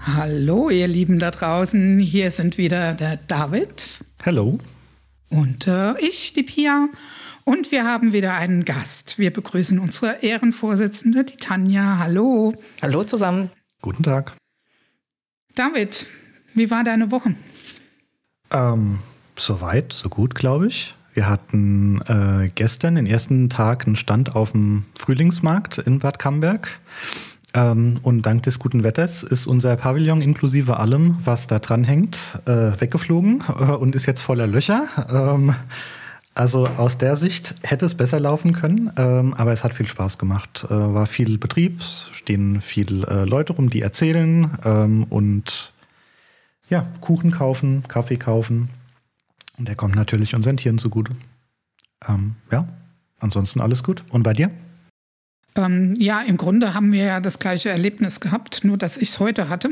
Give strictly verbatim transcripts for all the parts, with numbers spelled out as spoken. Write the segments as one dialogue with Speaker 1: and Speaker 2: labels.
Speaker 1: Hallo, ihr Lieben da draußen. Hier sind wieder der David.
Speaker 2: Hallo.
Speaker 1: Und äh, ich, die Pia. Und wir haben wieder einen Gast. Wir begrüßen unsere Ehrenvorsitzende, die Tanja. Hallo.
Speaker 3: Hallo zusammen.
Speaker 2: Guten Tag.
Speaker 1: David, wie war deine Woche?
Speaker 2: Ähm, soweit, so gut, glaube ich. Wir hatten äh, gestern den ersten Tag einen Stand auf dem Frühlingsmarkt in Bad Camberg. Ähm, und dank des guten Wetters ist unser Pavillon inklusive allem, was da dran hängt, äh, weggeflogen äh, und ist jetzt voller Löcher. Ähm, also aus der Sicht hätte es besser laufen können, ähm, aber es hat viel Spaß gemacht. Äh, war viel Betrieb, stehen viele äh, Leute rum, die erzählen ähm, und ja, Kuchen kaufen, Kaffee kaufen. Und der kommt natürlich unseren Tieren zugute. Ähm, ja, ansonsten alles gut. Und bei dir?
Speaker 1: Ähm, ja, im Grunde haben wir ja das gleiche Erlebnis gehabt, nur dass ich es heute hatte.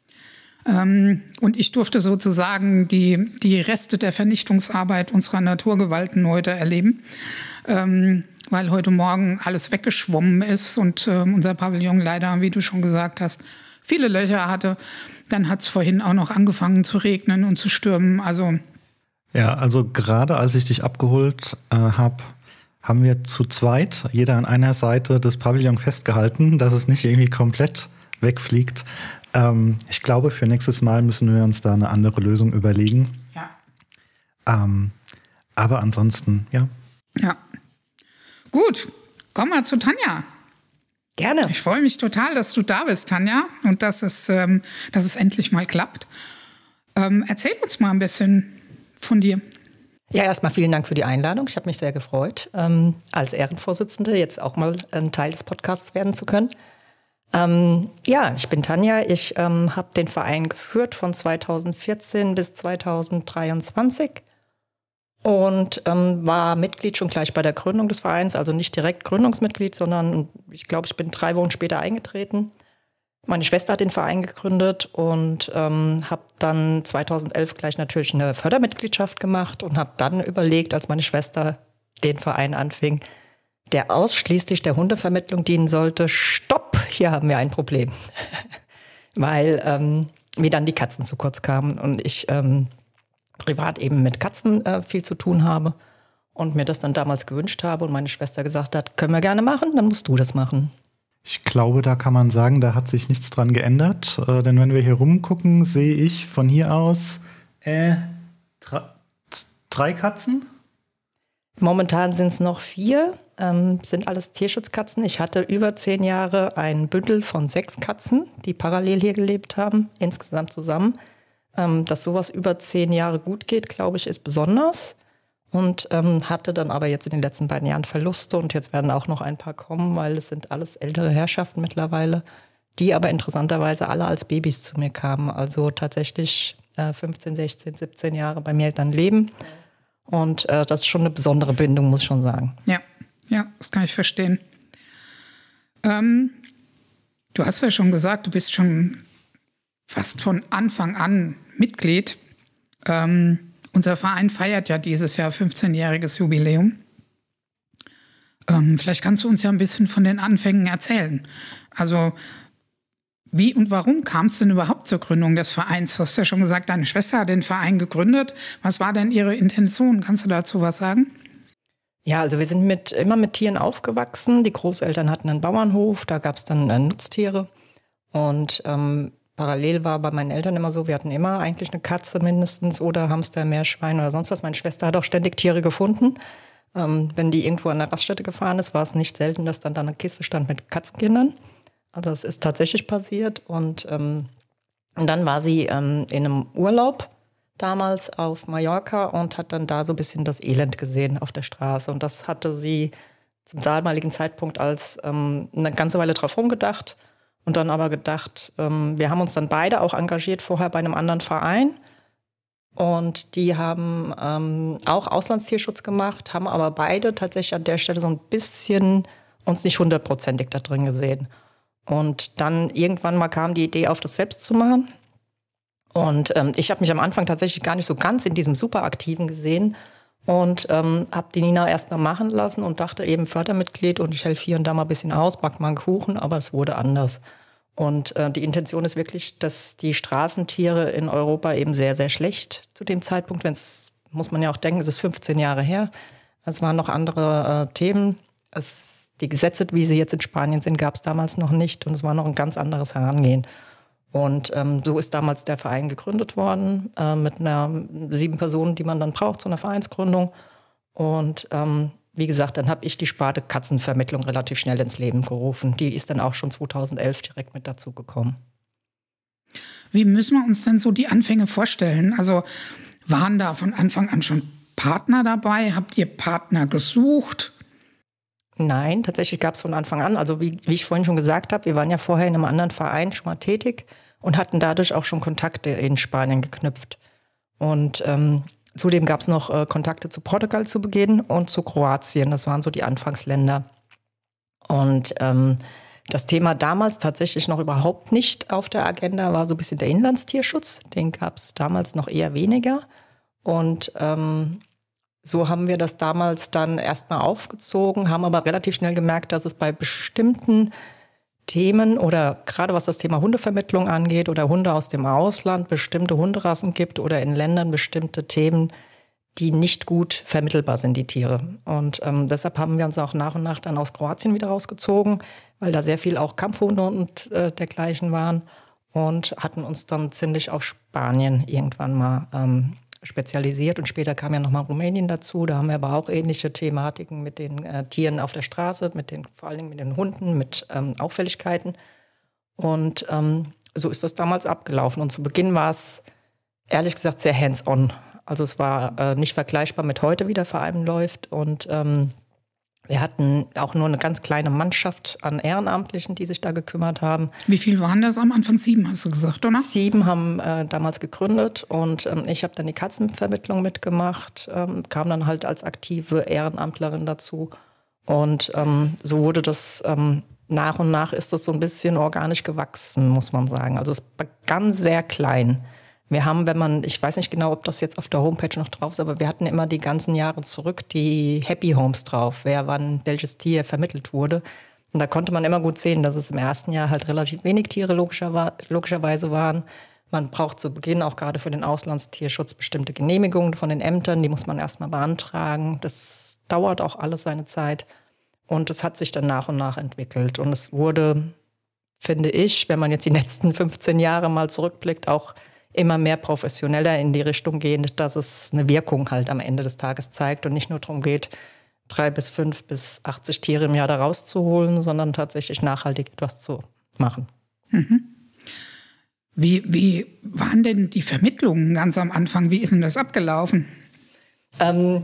Speaker 1: Ähm, und ich durfte sozusagen die, die Reste der Vernichtungsarbeit unserer Naturgewalten heute erleben, ähm, weil heute Morgen alles weggeschwommen ist und äh, unser Pavillon leider, wie du schon gesagt hast, viele Löcher hatte. Dann hat es vorhin auch noch angefangen zu regnen und zu stürmen. Also
Speaker 2: ja, also gerade als ich dich abgeholt äh, habe, haben wir zu zweit, jeder an einer Seite des Pavillon festgehalten, dass es nicht irgendwie komplett wegfliegt. Ähm, ich glaube, für nächstes Mal müssen wir uns da eine andere Lösung überlegen.
Speaker 1: Ja.
Speaker 2: Ähm, aber ansonsten, ja.
Speaker 1: Ja. Gut, kommen wir zu Tanja.
Speaker 3: Gerne.
Speaker 1: Ich freue mich total, dass du da bist, Tanja, und dass es, ähm, dass es endlich mal klappt. Ähm, erzähl uns mal ein bisschen von dir.
Speaker 3: Ja, erstmal vielen Dank für die Einladung. Ich habe mich sehr gefreut, ähm, als Ehrenvorsitzende jetzt auch mal ein Teil des Podcasts werden zu können. Ähm, ja, ich bin Tanja. Ich ähm, habe den Verein geführt von zweitausendvierzehn bis zweitausenddreiundzwanzig und ähm, war Mitglied schon gleich bei der Gründung des Vereins, also nicht direkt Gründungsmitglied, sondern ich glaube, ich bin drei Wochen später eingetreten. Meine Schwester hat den Verein gegründet und ähm, habe dann zweitausendelf gleich natürlich eine Fördermitgliedschaft gemacht und habe dann überlegt, als meine Schwester den Verein anfing, der ausschließlich der Hundevermittlung dienen sollte, stopp, hier haben wir ein Problem. Weil ähm, mir dann die Katzen zu kurz kamen und ich ähm, privat eben mit Katzen äh, viel zu tun habe und mir das dann damals gewünscht habe und meine Schwester gesagt hat, können wir gerne machen, dann musst du das machen.
Speaker 2: Ich glaube, da kann man sagen, da hat sich nichts dran geändert. Äh, denn wenn wir hier rumgucken, sehe ich von hier aus äh, drei, drei Katzen.
Speaker 3: Momentan sind es noch vier, ähm, sind alles Tierschutzkatzen. Ich hatte über zehn Jahre ein Bündel von sechs Katzen, die parallel hier gelebt haben, insgesamt zusammen. Ähm, dass sowas über zehn Jahre gut geht, glaube ich, ist besonders. Und ähm, hatte dann aber jetzt in den letzten beiden Jahren Verluste und jetzt werden auch noch ein paar kommen, weil es sind alles ältere Herrschaften mittlerweile, die aber interessanterweise alle als Babys zu mir kamen. Also tatsächlich äh, fünfzehn, sechzehn, siebzehn Jahre bei mir dann leben. Und äh, das ist schon eine besondere Bindung, muss ich schon sagen.
Speaker 1: Ja, ja, das kann ich verstehen. Ähm, du hast ja schon gesagt, du bist schon fast von Anfang an Mitglied. Ähm, Unser Verein feiert ja dieses Jahr fünfzehnjähriges Jubiläum. Ähm, vielleicht kannst du uns ja ein bisschen von den Anfängen erzählen. Also wie und warum kam es denn überhaupt zur Gründung des Vereins? Du hast ja schon gesagt, deine Schwester hat den Verein gegründet. Was war denn ihre Intention? Kannst du dazu was sagen?
Speaker 3: Ja, also wir sind mit, immer mit Tieren aufgewachsen. Die Großeltern hatten einen Bauernhof, da gab es dann äh, Nutztiere. Und ähm, parallel war bei meinen Eltern immer so, wir hatten immer eigentlich eine Katze mindestens oder Hamster, Meerschwein oder sonst was. Meine Schwester hat auch ständig Tiere gefunden. Ähm, wenn die irgendwo an der Raststätte gefahren ist, war es nicht selten, dass dann da eine Kiste stand mit Katzenkindern. Also das ist tatsächlich passiert. Und, ähm, und dann war sie ähm, in einem Urlaub damals auf Mallorca und hat dann da so ein bisschen das Elend gesehen auf der Straße. Und das hatte sie zum damaligen Zeitpunkt als ähm, eine ganze Weile drauf rumgedacht. Und dann aber gedacht, ähm, wir haben uns dann beide auch engagiert vorher bei einem anderen Verein. Und die haben ähm, auch Auslandstierschutz gemacht, haben aber beide tatsächlich an der Stelle so ein bisschen uns nicht hundertprozentig da drin gesehen. Und dann irgendwann mal kam die Idee auf, das selbst zu machen. Und ähm, ich habe mich am Anfang tatsächlich gar nicht so ganz in diesem Superaktiven gesehen und ähm, habe die Nina erst mal machen lassen und dachte eben Fördermitglied und ich helfe hier und da mal ein bisschen aus, back mal einen Kuchen, aber es wurde anders. Und äh, die Intention ist wirklich, dass die Straßentiere in Europa eben sehr, sehr schlecht zu dem Zeitpunkt, wenn es, muss man ja auch denken, es ist fünfzehn Jahre her, es waren noch andere äh, Themen. Es, die Gesetze, wie sie jetzt in Spanien sind, gab es damals noch nicht und es war noch ein ganz anderes Herangehen. Und ähm, so ist damals der Verein gegründet worden, äh, mit einer sieben Personen, die man dann braucht zu einer Vereinsgründung. Und ähm, wie gesagt, dann habe ich die Sparte Katzenvermittlung relativ schnell ins Leben gerufen. Die ist dann auch schon zweitausendelf direkt mit dazu gekommen.
Speaker 1: Wie müssen wir uns denn so die Anfänge vorstellen? Also waren da von Anfang an schon Partner dabei? Habt ihr Partner gesucht?
Speaker 3: Nein, tatsächlich gab es von Anfang an. Also wie, wie ich vorhin schon gesagt habe, wir waren ja vorher in einem anderen Verein schon mal tätig und hatten dadurch auch schon Kontakte in Spanien geknüpft. Und ähm, zudem gab es noch äh, Kontakte zu Portugal zu Beginn und zu Kroatien. Das waren so die Anfangsländer. Und ähm, das Thema damals tatsächlich noch überhaupt nicht auf der Agenda war so ein bisschen der Inlandstierschutz. Den gab es damals noch eher weniger. Und ähm, so haben wir das damals dann erstmal aufgezogen, haben aber relativ schnell gemerkt, dass es bei bestimmten Themen oder gerade was das Thema Hundevermittlung angeht oder Hunde aus dem Ausland, bestimmte Hunderassen gibt oder in Ländern bestimmte Themen, die nicht gut vermittelbar sind, die Tiere. Und ähm, deshalb haben wir uns auch nach und nach dann aus Kroatien wieder rausgezogen, weil da sehr viel auch Kampfhunde und äh, dergleichen waren und hatten uns dann ziemlich auf Spanien irgendwann mal ähm, spezialisiert. Und später kam ja nochmal Rumänien dazu. Da haben wir aber auch ähnliche Thematiken mit den äh, Tieren auf der Straße, mit den, vor allen Dingen mit den Hunden, mit ähm, Auffälligkeiten. Und ähm, so ist das damals abgelaufen. Und zu Beginn war es, ehrlich gesagt, sehr hands-on. Also es war äh, nicht vergleichbar mit heute, wie der Verein läuft. Und ähm, wir hatten auch nur eine ganz kleine Mannschaft an Ehrenamtlichen, die sich da gekümmert haben.
Speaker 1: Wie viel waren das am Anfang? Sieben, hast du gesagt, oder?
Speaker 3: Sieben haben äh, damals gegründet und ähm, ich habe dann die Katzenvermittlung mitgemacht, ähm, kam dann halt als aktive Ehrenamtlerin dazu. Und ähm, so wurde das, ähm, nach und nach ist das so ein bisschen organisch gewachsen, muss man sagen. Also es begann sehr klein. Wir haben, wenn man, ich weiß nicht genau, ob das jetzt auf der Homepage noch drauf ist, aber wir hatten immer die ganzen Jahre zurück die Happy Homes drauf, wer wann welches Tier vermittelt wurde. Und da konnte man immer gut sehen, dass es im ersten Jahr halt relativ wenig Tiere logischer, logischerweise waren. Man braucht zu Beginn auch gerade für den Auslandstierschutz bestimmte Genehmigungen von den Ämtern, die muss man erstmal beantragen. Das dauert auch alles seine Zeit. Und es hat sich dann nach und nach entwickelt. Und es wurde, finde ich, wenn man jetzt die letzten fünfzehn Jahre mal zurückblickt, auch immer mehr professioneller in die Richtung gehend, dass es eine Wirkung halt am Ende des Tages zeigt und nicht nur darum geht, drei bis fünf bis achtzig Tiere im Jahr da rauszuholen, sondern tatsächlich nachhaltig etwas zu machen.
Speaker 1: Mhm. Wie, wie waren denn die Vermittlungen ganz am Anfang? Wie ist denn das abgelaufen?
Speaker 3: Ähm,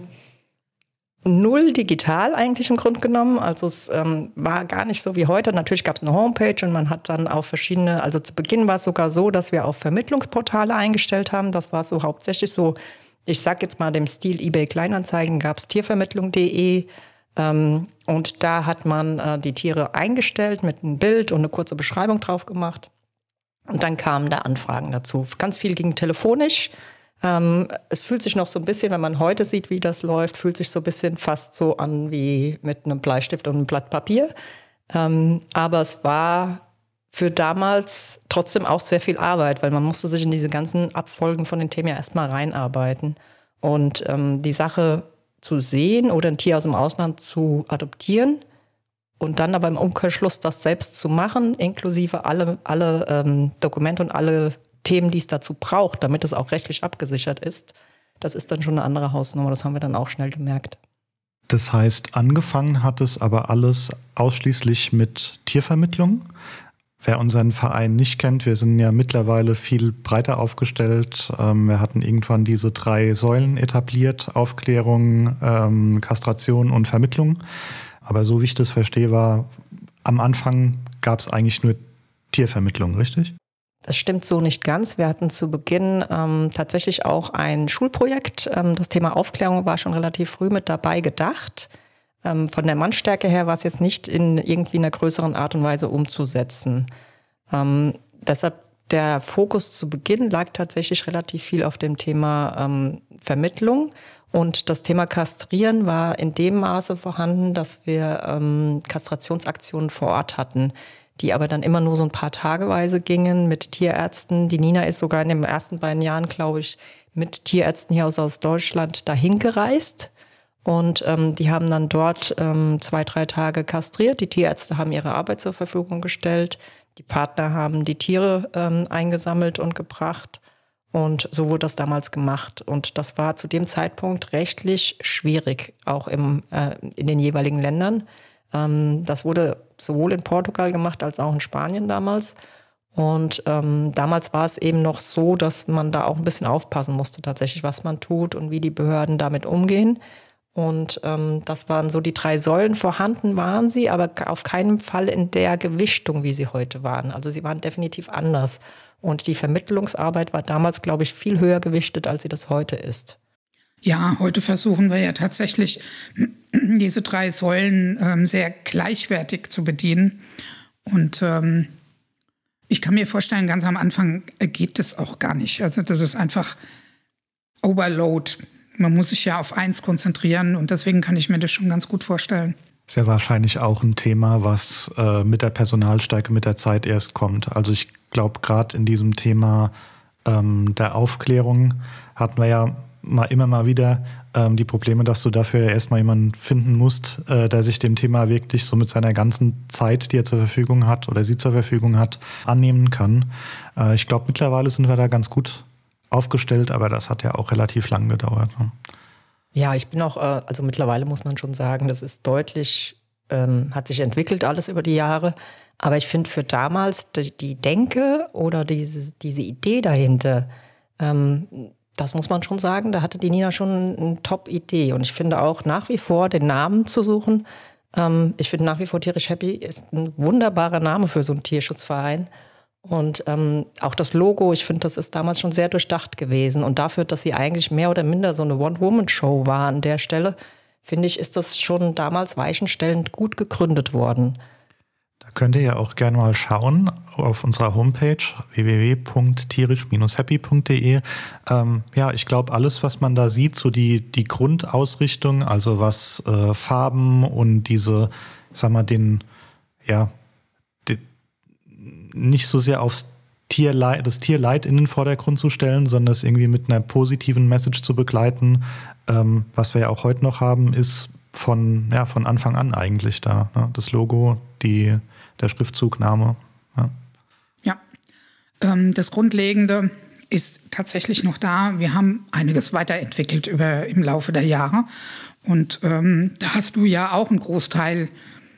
Speaker 3: null digital eigentlich im Grunde genommen. Also es ähm, war gar nicht so wie heute. Natürlich gab es eine Homepage und man hat dann auf verschiedene, also zu Beginn war es sogar so, dass wir auf Vermittlungsportale eingestellt haben. Das war so hauptsächlich so, ich sag jetzt mal dem Stil eBay Kleinanzeigen, gab es tiervermittlung punkt de ähm, und da hat man äh, die Tiere eingestellt mit einem Bild und eine kurze Beschreibung drauf gemacht. Und dann kamen da Anfragen dazu. Ganz viel ging telefonisch. Ähm, es fühlt sich noch so ein bisschen, wenn man heute sieht, wie das läuft, fühlt sich so ein bisschen fast so an wie mit einem Bleistift und einem Blatt Papier. Ähm, aber es war für damals trotzdem auch sehr viel Arbeit, weil man musste sich in diese ganzen Abfolgen von den Themen ja erstmal reinarbeiten. Und ähm, die Sache zu sehen oder ein Tier aus dem Ausland zu adoptieren und dann aber im Umkehrschluss das selbst zu machen, inklusive alle, alle ähm, Dokumente und alle Themen, die es dazu braucht, damit es auch rechtlich abgesichert ist, das ist dann schon eine andere Hausnummer. Das haben wir dann auch schnell gemerkt.
Speaker 2: Das heißt, angefangen hat es aber alles ausschließlich mit Tiervermittlung. Wer unseren Verein nicht kennt, wir sind ja mittlerweile viel breiter aufgestellt. Wir hatten irgendwann diese drei Säulen etabliert: Aufklärung, Kastration und Vermittlung. Aber so wie ich das verstehe, war am Anfang gab es eigentlich nur Tiervermittlung, richtig?
Speaker 3: Das stimmt so nicht ganz. Wir hatten zu Beginn ähm, tatsächlich auch ein Schulprojekt. Ähm, das Thema Aufklärung war schon relativ früh mit dabei gedacht. Ähm, von der Mannstärke her war es jetzt nicht in irgendwie einer größeren Art und Weise umzusetzen. Ähm, deshalb der Fokus zu Beginn lag tatsächlich relativ viel auf dem Thema ähm, Vermittlung. Und das Thema Kastrieren war in dem Maße vorhanden, dass wir ähm, Kastrationsaktionen vor Ort hatten, die aber dann immer nur so ein paar Tageweise gingen mit Tierärzten. Die Nina ist sogar in den ersten beiden Jahren, glaube ich, mit Tierärzten hier aus, aus Deutschland dahin gereist. Und ähm, die haben dann dort ähm, zwei, drei Tage kastriert. Die Tierärzte haben ihre Arbeit zur Verfügung gestellt. Die Partner haben die Tiere ähm, eingesammelt und gebracht. Und so wurde das damals gemacht. Und das war zu dem Zeitpunkt rechtlich schwierig, auch im, äh, in den jeweiligen Ländern. Ähm, das wurde sowohl in Portugal gemacht als auch in Spanien damals. Und ähm, damals war es eben noch so, dass man da auch ein bisschen aufpassen musste tatsächlich, was man tut und wie die Behörden damit umgehen. Und ähm, das waren so die drei Säulen. Vorhanden waren sie, aber auf keinen Fall in der Gewichtung, wie sie heute waren. Also sie waren definitiv anders. Und die Vermittlungsarbeit war damals, glaube ich, viel höher gewichtet, als sie das heute ist.
Speaker 1: Ja, heute versuchen wir ja tatsächlich, diese drei Säulen ähm, sehr gleichwertig zu bedienen. Und ähm, ich kann mir vorstellen, ganz am Anfang geht das auch gar nicht. Also das ist einfach Overload. Man muss sich ja auf eins konzentrieren und deswegen kann ich mir das schon ganz gut vorstellen.
Speaker 2: Ist ja wahrscheinlich auch ein Thema, was äh, mit der Personalstärke mit der Zeit erst kommt. Also ich glaube, gerade in diesem Thema ähm, der Aufklärung hatten wir ja mal immer mal wieder ähm, die Probleme, dass du dafür erstmal jemanden finden musst, äh, der sich dem Thema wirklich so mit seiner ganzen Zeit, die er zur Verfügung hat oder sie zur Verfügung hat, annehmen kann. Äh, ich glaube, mittlerweile sind wir da ganz gut aufgestellt, aber das hat ja auch relativ lang gedauert. Ne?
Speaker 3: Ja, ich bin auch, äh, also mittlerweile muss man schon sagen, das ist deutlich, ähm, hat sich entwickelt alles über die Jahre. Aber ich finde für damals die, die Denke oder diese, diese Idee dahinter, ähm, das muss man schon sagen, da hatte die Nina schon eine Top-Idee. Und ich finde auch nach wie vor den Namen zu suchen. Ähm, ich finde nach wie vor Tierisch Happy ist ein wunderbarer Name für so einen Tierschutzverein. Und ähm, auch das Logo, ich finde, das ist damals schon sehr durchdacht gewesen. Und dafür, dass sie eigentlich mehr oder minder so eine One-Woman-Show war an der Stelle, finde ich, ist das schon damals weichenstellend gut gegründet worden.
Speaker 2: Da könnt ihr ja auch gerne mal schauen auf unserer Homepage w w w punkt tierisch happy punkt d e. Ähm, ja, ich glaube, alles, was man da sieht, so die, die Grundausrichtung, also was äh, Farben und diese, sag mal, den, ja, die, nicht so sehr aufs Tierleid, das Tierleid in den Vordergrund zu stellen, sondern es irgendwie mit einer positiven Message zu begleiten. Ähm, was wir ja auch heute noch haben, ist von, ja, von Anfang an eigentlich da. Ne? Das Logo, die, der Schriftzug, Name. Ja,
Speaker 1: ja. Ähm, das Grundlegende ist tatsächlich noch da. Wir haben einiges weiterentwickelt über, im Laufe der Jahre. Und ähm, da hast du ja auch einen Großteil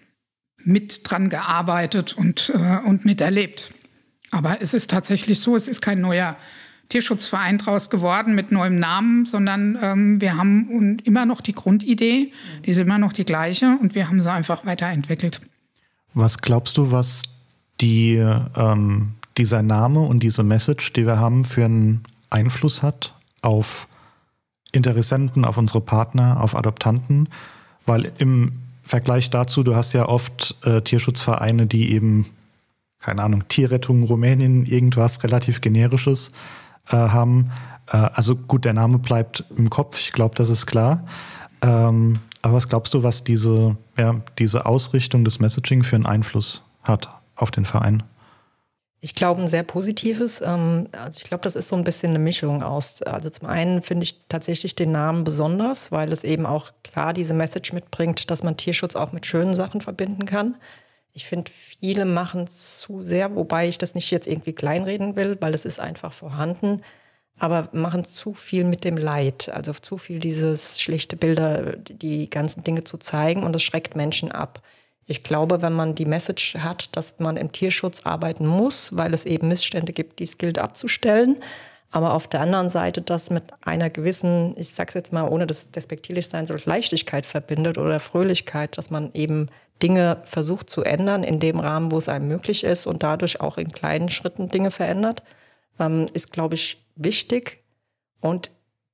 Speaker 1: mit dran gearbeitet und, äh, und miterlebt. Aber es ist tatsächlich so, es ist kein neuer Tierschutzverein draus geworden mit neuem Namen, sondern ähm, wir haben immer noch die Grundidee, die ist immer noch die gleiche und wir haben sie einfach weiterentwickelt.
Speaker 2: Was glaubst du, was die, ähm, dieser Name und diese Message, die wir haben, für einen Einfluss hat auf Interessenten, auf unsere Partner, auf Adoptanten? Weil im Vergleich dazu, du hast ja oft äh, Tierschutzvereine, die eben, keine Ahnung, Tierrettung Rumänien, irgendwas relativ Generisches äh, haben. Äh, also gut, der Name bleibt im Kopf, ich glaube, das ist klar. Ähm, aber was glaubst du, was diese, ja, diese Ausrichtung des Messaging für einen Einfluss hat auf den Verein?
Speaker 3: Ich glaube, ein sehr positives. Ähm, also ich glaube, das ist so ein bisschen eine Mischung aus. Also zum einen finde ich tatsächlich den Namen besonders, weil es eben auch klar diese Message mitbringt, dass man Tierschutz auch mit schönen Sachen verbinden kann. Ich finde, viele machen es zu sehr, wobei ich das nicht jetzt irgendwie kleinreden will, weil es ist einfach vorhanden, aber machen zu viel mit dem Leid, also zu viel dieses schlechte Bilder, die ganzen Dinge zu zeigen und das schreckt Menschen ab. Ich glaube, wenn man die Message hat, dass man im Tierschutz arbeiten muss, weil es eben Missstände gibt, die es gilt abzustellen, aber auf der anderen Seite das mit einer gewissen, ich sag's jetzt mal, ohne dass es despektierlich sein soll, Leichtigkeit verbindet oder Fröhlichkeit, dass man eben Dinge versucht zu ändern in dem Rahmen, wo es einem möglich ist und dadurch auch in kleinen Schritten Dinge verändert, ähm, ist, glaube ich, wichtig. Und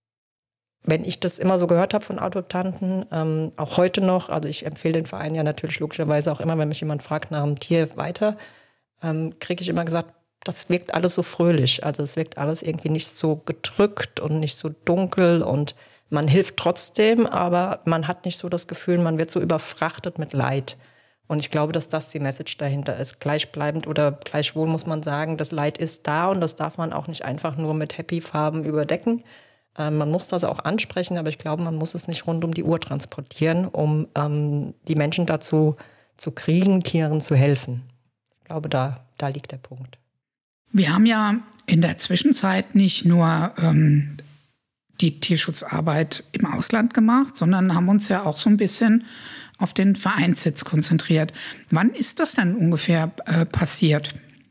Speaker 3: wenn ich das immer so gehört habe von Adoptanten, ähm, auch heute noch, also ich empfehle den Verein ja natürlich logischerweise auch immer, wenn mich jemand fragt nach einem Tier weiter, ähm, kriege ich immer gesagt, das wirkt alles so fröhlich. Also es wirkt alles irgendwie nicht so gedrückt und nicht so dunkel und man hilft trotzdem, aber man hat nicht so das Gefühl, man wird so überfrachtet mit Leid. Und ich glaube, dass das die Message dahinter ist. Gleichbleibend oder gleichwohl muss man sagen, das Leid ist da und das darf man auch nicht einfach nur mit Happy-Farben überdecken. Ähm, man muss das auch ansprechen, aber ich glaube, man muss es nicht rund um die Uhr transportieren, um ähm, die Menschen dazu zu kriegen, Tieren zu helfen. Ich glaube, da, da liegt der Punkt.
Speaker 1: Wir haben ja in der Zwischenzeit nicht nur ähm, die Tierschutzarbeit im Ausland gemacht, sondern haben uns ja auch so ein bisschen auf den Vereinssitz konzentriert. Wann ist das denn ungefähr äh, passiert?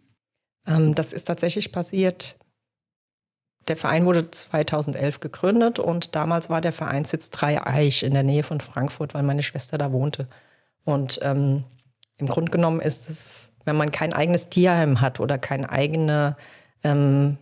Speaker 3: Ähm, das ist tatsächlich passiert. Der Verein wurde zweitausendelf gegründet und damals war der Vereinssitz Dreieich in der Nähe von Frankfurt, weil meine Schwester da wohnte. Und ähm, im Grunde genommen ist es, wenn man kein eigenes Tierheim hat oder keine eigene ähm,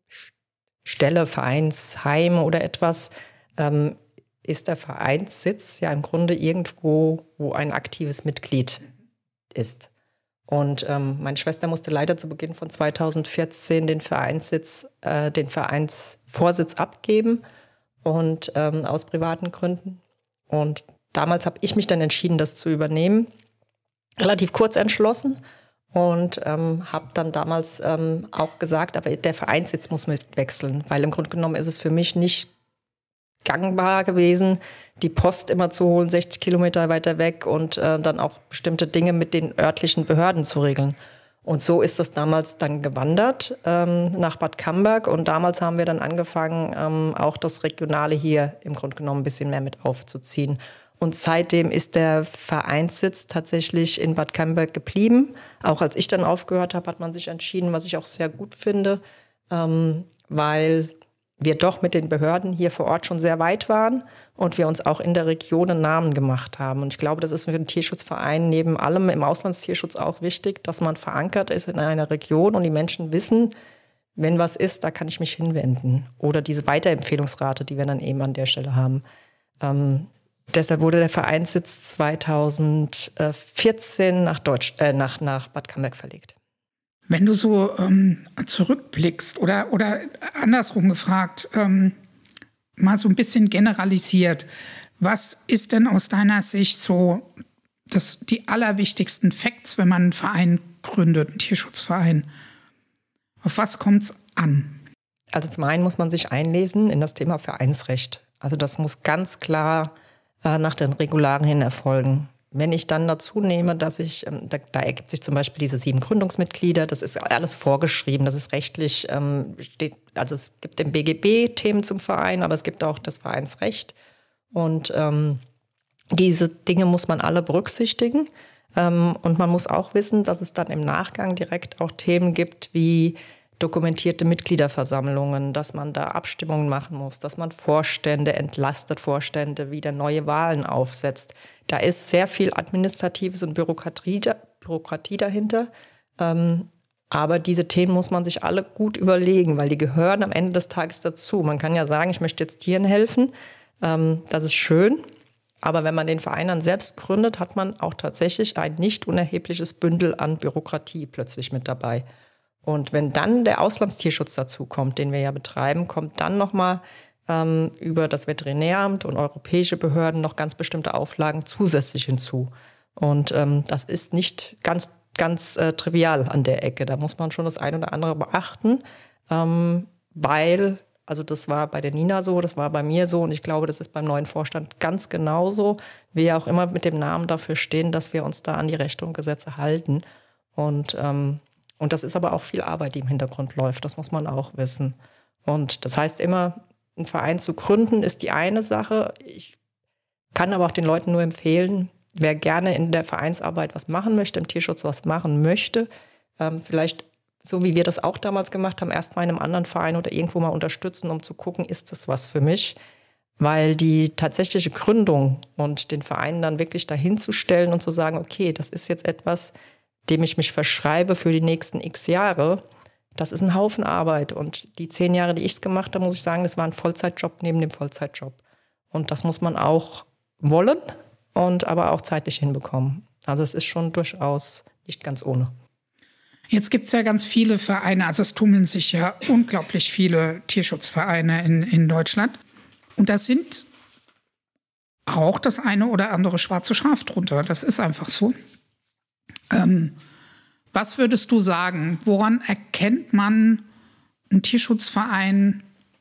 Speaker 3: Stelle, Vereinsheim oder etwas, ähm, ist der Vereinssitz ja im Grunde irgendwo, wo ein aktives Mitglied ist. Und ähm, meine Schwester musste leider zu Beginn von zweitausendvierzehn den Vereinssitz, äh, den Vereinsvorsitz abgeben und ähm, aus privaten Gründen. Und damals habe ich mich dann entschieden, das zu übernehmen. Relativ kurz entschlossen und ähm, habe dann damals ähm, auch gesagt, aber der Vereinssitz muss mitwechseln, weil im Grunde genommen ist es für mich nicht gangbar gewesen, die Post immer zu holen, sechzig Kilometer weiter weg und äh, dann auch bestimmte Dinge mit den örtlichen Behörden zu regeln. Und so ist das damals dann gewandert ähm, nach Bad Camberg und damals haben wir dann angefangen, ähm, auch das Regionale hier im Grunde genommen ein bisschen mehr mit aufzuziehen. Und seitdem ist der Vereinssitz tatsächlich in Bad Camberg geblieben. Auch als ich dann aufgehört habe, hat man sich entschieden, was ich auch sehr gut finde, ähm, weil wir doch mit den Behörden hier vor Ort schon sehr weit waren und wir uns auch in der Region einen Namen gemacht haben. Und ich glaube, das ist für den Tierschutzverein neben allem im Auslandstierschutz auch wichtig, dass man verankert ist in einer Region und die Menschen wissen, wenn was ist, da kann ich mich hinwenden. Oder diese Weiterempfehlungsrate, die wir dann eben an der Stelle haben. Ähm, deshalb wurde der Vereinssitz zweitausendvierzehn nach, Deutsch, äh, nach, nach Bad Camberg verlegt.
Speaker 1: Wenn du so ähm, zurückblickst oder, oder andersrum gefragt, ähm, mal so ein bisschen generalisiert, was ist denn aus deiner Sicht so das, die allerwichtigsten Facts, wenn man einen Verein gründet, einen Tierschutzverein? Auf was kommt es an?
Speaker 3: Also zum einen muss man sich einlesen in das Thema Vereinsrecht. Also das muss ganz klar äh, nach den Regularien erfolgen. Wenn ich dann dazu nehme, dass ich, ähm, da, da ergibt sich zum Beispiel diese sieben Gründungsmitglieder, das ist alles vorgeschrieben, das ist rechtlich, ähm, steht, also es gibt im B G B Themen zum Verein, aber es gibt auch das Vereinsrecht und ähm, diese Dinge muss man alle berücksichtigen ähm, und man muss auch wissen, dass es dann im Nachgang direkt auch Themen gibt wie dokumentierte Mitgliederversammlungen, dass man da Abstimmungen machen muss, dass man Vorstände entlastet, Vorstände wieder neue Wahlen aufsetzt. Da ist sehr viel Administratives und Bürokratie, Bürokratie dahinter. Ähm, aber diese Themen muss man sich alle gut überlegen, weil die gehören am Ende des Tages dazu. Man kann ja sagen, ich möchte jetzt Tieren helfen. Ähm, das ist schön. Aber wenn man den Verein dann selbst gründet, hat man auch tatsächlich ein nicht unerhebliches Bündel an Bürokratie plötzlich mit dabei. Und wenn dann der Auslandstierschutz dazu kommt, den wir ja betreiben, kommt dann nochmal ähm, über das Veterinäramt und europäische Behörden noch ganz bestimmte Auflagen zusätzlich hinzu. Und ähm, das ist nicht ganz, ganz äh, trivial an der Ecke. Da muss man schon das ein oder andere beachten, ähm, weil, also das war bei der Nina so, das war bei mir so und ich glaube, das ist beim neuen Vorstand ganz genauso. Wir ja auch immer mit dem Namen dafür stehen, dass wir uns da an die Rechte und Gesetze halten. Und ähm, Und das ist aber auch viel Arbeit, die im Hintergrund läuft. Das muss man auch wissen. Und das heißt immer, einen Verein zu gründen, ist die eine Sache. Ich kann aber auch den Leuten nur empfehlen, wer gerne in der Vereinsarbeit was machen möchte, im Tierschutz was machen möchte, ähm, vielleicht, so wie wir das auch damals gemacht haben, erst mal in einem anderen Verein oder irgendwo mal unterstützen, um zu gucken, ist das was für mich? Weil die tatsächliche Gründung und den Verein dann wirklich dahin zu stellen und zu sagen, okay, das ist jetzt etwas, dem ich mich verschreibe für die nächsten x Jahre, das ist ein Haufen Arbeit. Und die zehn Jahre, die ich es gemacht habe, muss ich sagen, das war ein Vollzeitjob neben dem Vollzeitjob. Und das muss man auch wollen und aber auch zeitlich hinbekommen. Also es ist schon durchaus nicht ganz ohne.
Speaker 1: Jetzt gibt es ja ganz viele Vereine, also es tummeln sich ja unglaublich viele Tierschutzvereine in, in Deutschland. Und da sind auch das eine oder andere schwarze Schaf drunter. Das ist einfach so. Ähm, was würdest du sagen, woran erkennt man einen Tierschutzverein,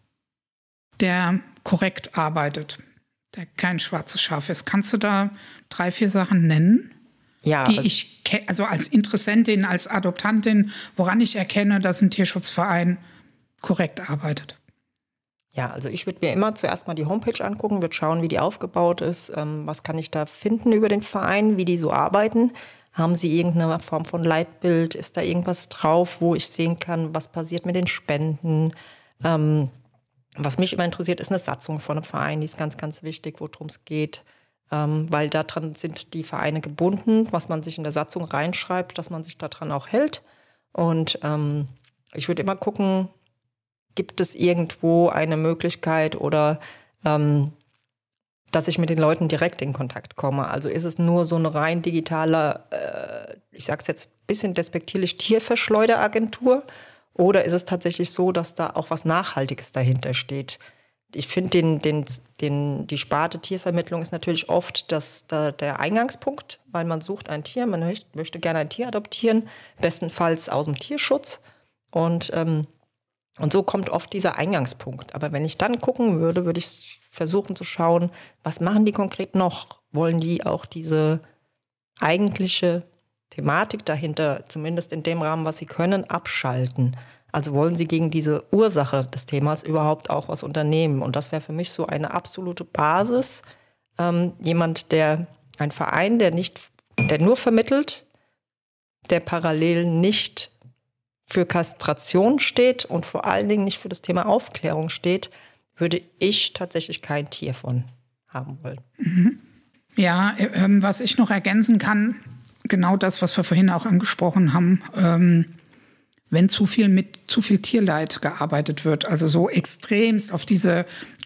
Speaker 1: der korrekt arbeitet, der kein schwarzes Schaf ist? Kannst du da drei, vier Sachen nennen,
Speaker 3: ja,
Speaker 1: die ich, also als Interessentin, als Adoptantin, woran ich erkenne, dass ein Tierschutzverein korrekt arbeitet?
Speaker 3: Ja, also ich würde mir immer zuerst mal die Homepage angucken, würde schauen, wie die aufgebaut ist, ähm, was kann ich da finden über den Verein, wie die so arbeiten. Haben sie irgendeine Form von Leitbild? Ist da irgendwas drauf, wo ich sehen kann, was passiert mit den Spenden? Ähm, was mich immer interessiert, ist eine Satzung von einem Verein, die ist ganz, ganz wichtig, worum es geht. Ähm, weil daran sind die Vereine gebunden, was man sich in der Satzung reinschreibt, dass man sich daran auch hält. Und ähm, ich würde immer gucken, gibt es irgendwo eine Möglichkeit oder ähm, dass ich mit den Leuten direkt in Kontakt komme? Also ist es nur so eine rein digitale, äh, ich sage es jetzt ein bisschen despektierlich, Tierverschleuderagentur? Oder ist es tatsächlich so, dass da auch was Nachhaltiges dahinter steht? Ich finde, den, den, den, die Sparte Tiervermittlung ist natürlich oft das, da, der Eingangspunkt, weil man sucht ein Tier, man möchte, möchte gerne ein Tier adoptieren, bestenfalls aus dem Tierschutz. Und ähm, Und so kommt oft dieser Eingangspunkt. Aber wenn ich dann gucken würde, würde ich versuchen zu schauen, was machen die konkret noch? Wollen die auch diese eigentliche Thematik dahinter, zumindest in dem Rahmen, was sie können, abschalten? Also wollen sie gegen diese Ursache des Themas überhaupt auch was unternehmen? Und das wäre für mich so eine absolute Basis. Ähm, jemand, der, ein Verein, der nicht, der nur vermittelt, der parallel nicht für Kastration steht und vor allen Dingen nicht für das Thema Aufklärung steht, würde ich tatsächlich kein Tier von haben wollen.
Speaker 1: Mhm. Ja, äh, was ich noch ergänzen kann, genau das, was wir vorhin auch angesprochen haben, ähm, wenn zu viel mit zu viel Tierleid gearbeitet wird, also so extremst auf diese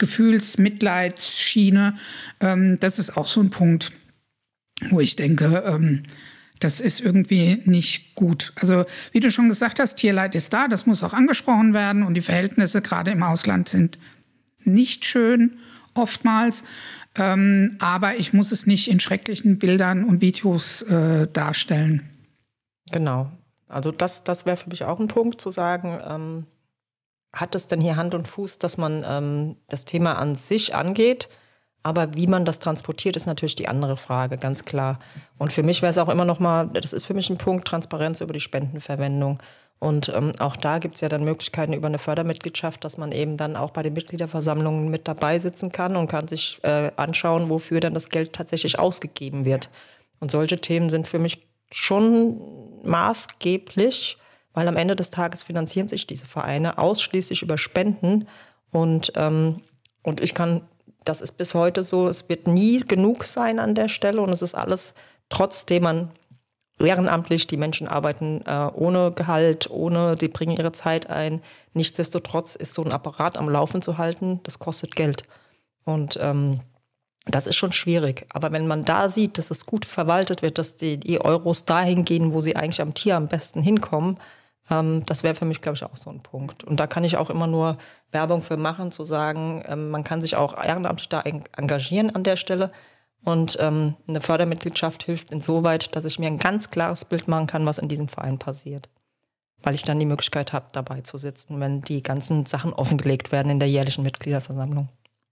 Speaker 1: Gefühlsmitleidsschiene, ähm, das ist auch so ein Punkt, wo ich denke, ähm, das ist irgendwie nicht gut. Also wie du schon gesagt hast, Tierleid ist da, das muss auch angesprochen werden und die Verhältnisse gerade im Ausland sind nicht schön, oftmals. Ähm, aber ich muss es nicht in schrecklichen Bildern und Videos äh, darstellen.
Speaker 3: Genau. Also das, das wäre für mich auch ein Punkt, zu sagen, ähm, hat es denn hier Hand und Fuß, dass man ähm, das Thema an sich angeht? Aber wie man das transportiert, ist natürlich die andere Frage, ganz klar. Und für mich wäre es auch immer noch mal, das ist für mich ein Punkt, Transparenz über die Spendenverwendung. Und ähm, auch da gibt es ja dann Möglichkeiten über eine Fördermitgliedschaft, dass man eben dann auch bei den Mitgliederversammlungen mit dabei sitzen kann und kann sich äh, anschauen, wofür dann das Geld tatsächlich ausgegeben wird. Und solche Themen sind für mich schon maßgeblich, weil am Ende des Tages finanzieren sich diese Vereine ausschließlich über Spenden. Und, ähm, und ich kann... Das ist bis heute so, es wird nie genug sein an der Stelle und es ist alles, trotzdem man ehrenamtlich, die Menschen arbeiten äh, ohne Gehalt, ohne, die bringen ihre Zeit ein. Nichtsdestotrotz ist so ein Apparat am Laufen zu halten, das kostet Geld. Und ähm, das ist schon schwierig. Aber wenn man da sieht, dass es gut verwaltet wird, dass die, die Euros dahin gehen, wo sie eigentlich am Tier am besten hinkommen, Ähm, das wäre für mich, glaube ich, auch so ein Punkt. Und da kann ich auch immer nur Werbung für machen, zu sagen, ähm, man kann sich auch ehrenamtlich da engagieren an der Stelle. Und ähm, eine Fördermitgliedschaft hilft insoweit, dass ich mir ein ganz klares Bild machen kann, was in diesem Verein passiert. Weil ich dann die Möglichkeit habe, dabei zu sitzen, wenn die ganzen Sachen offengelegt werden in der jährlichen Mitgliederversammlung.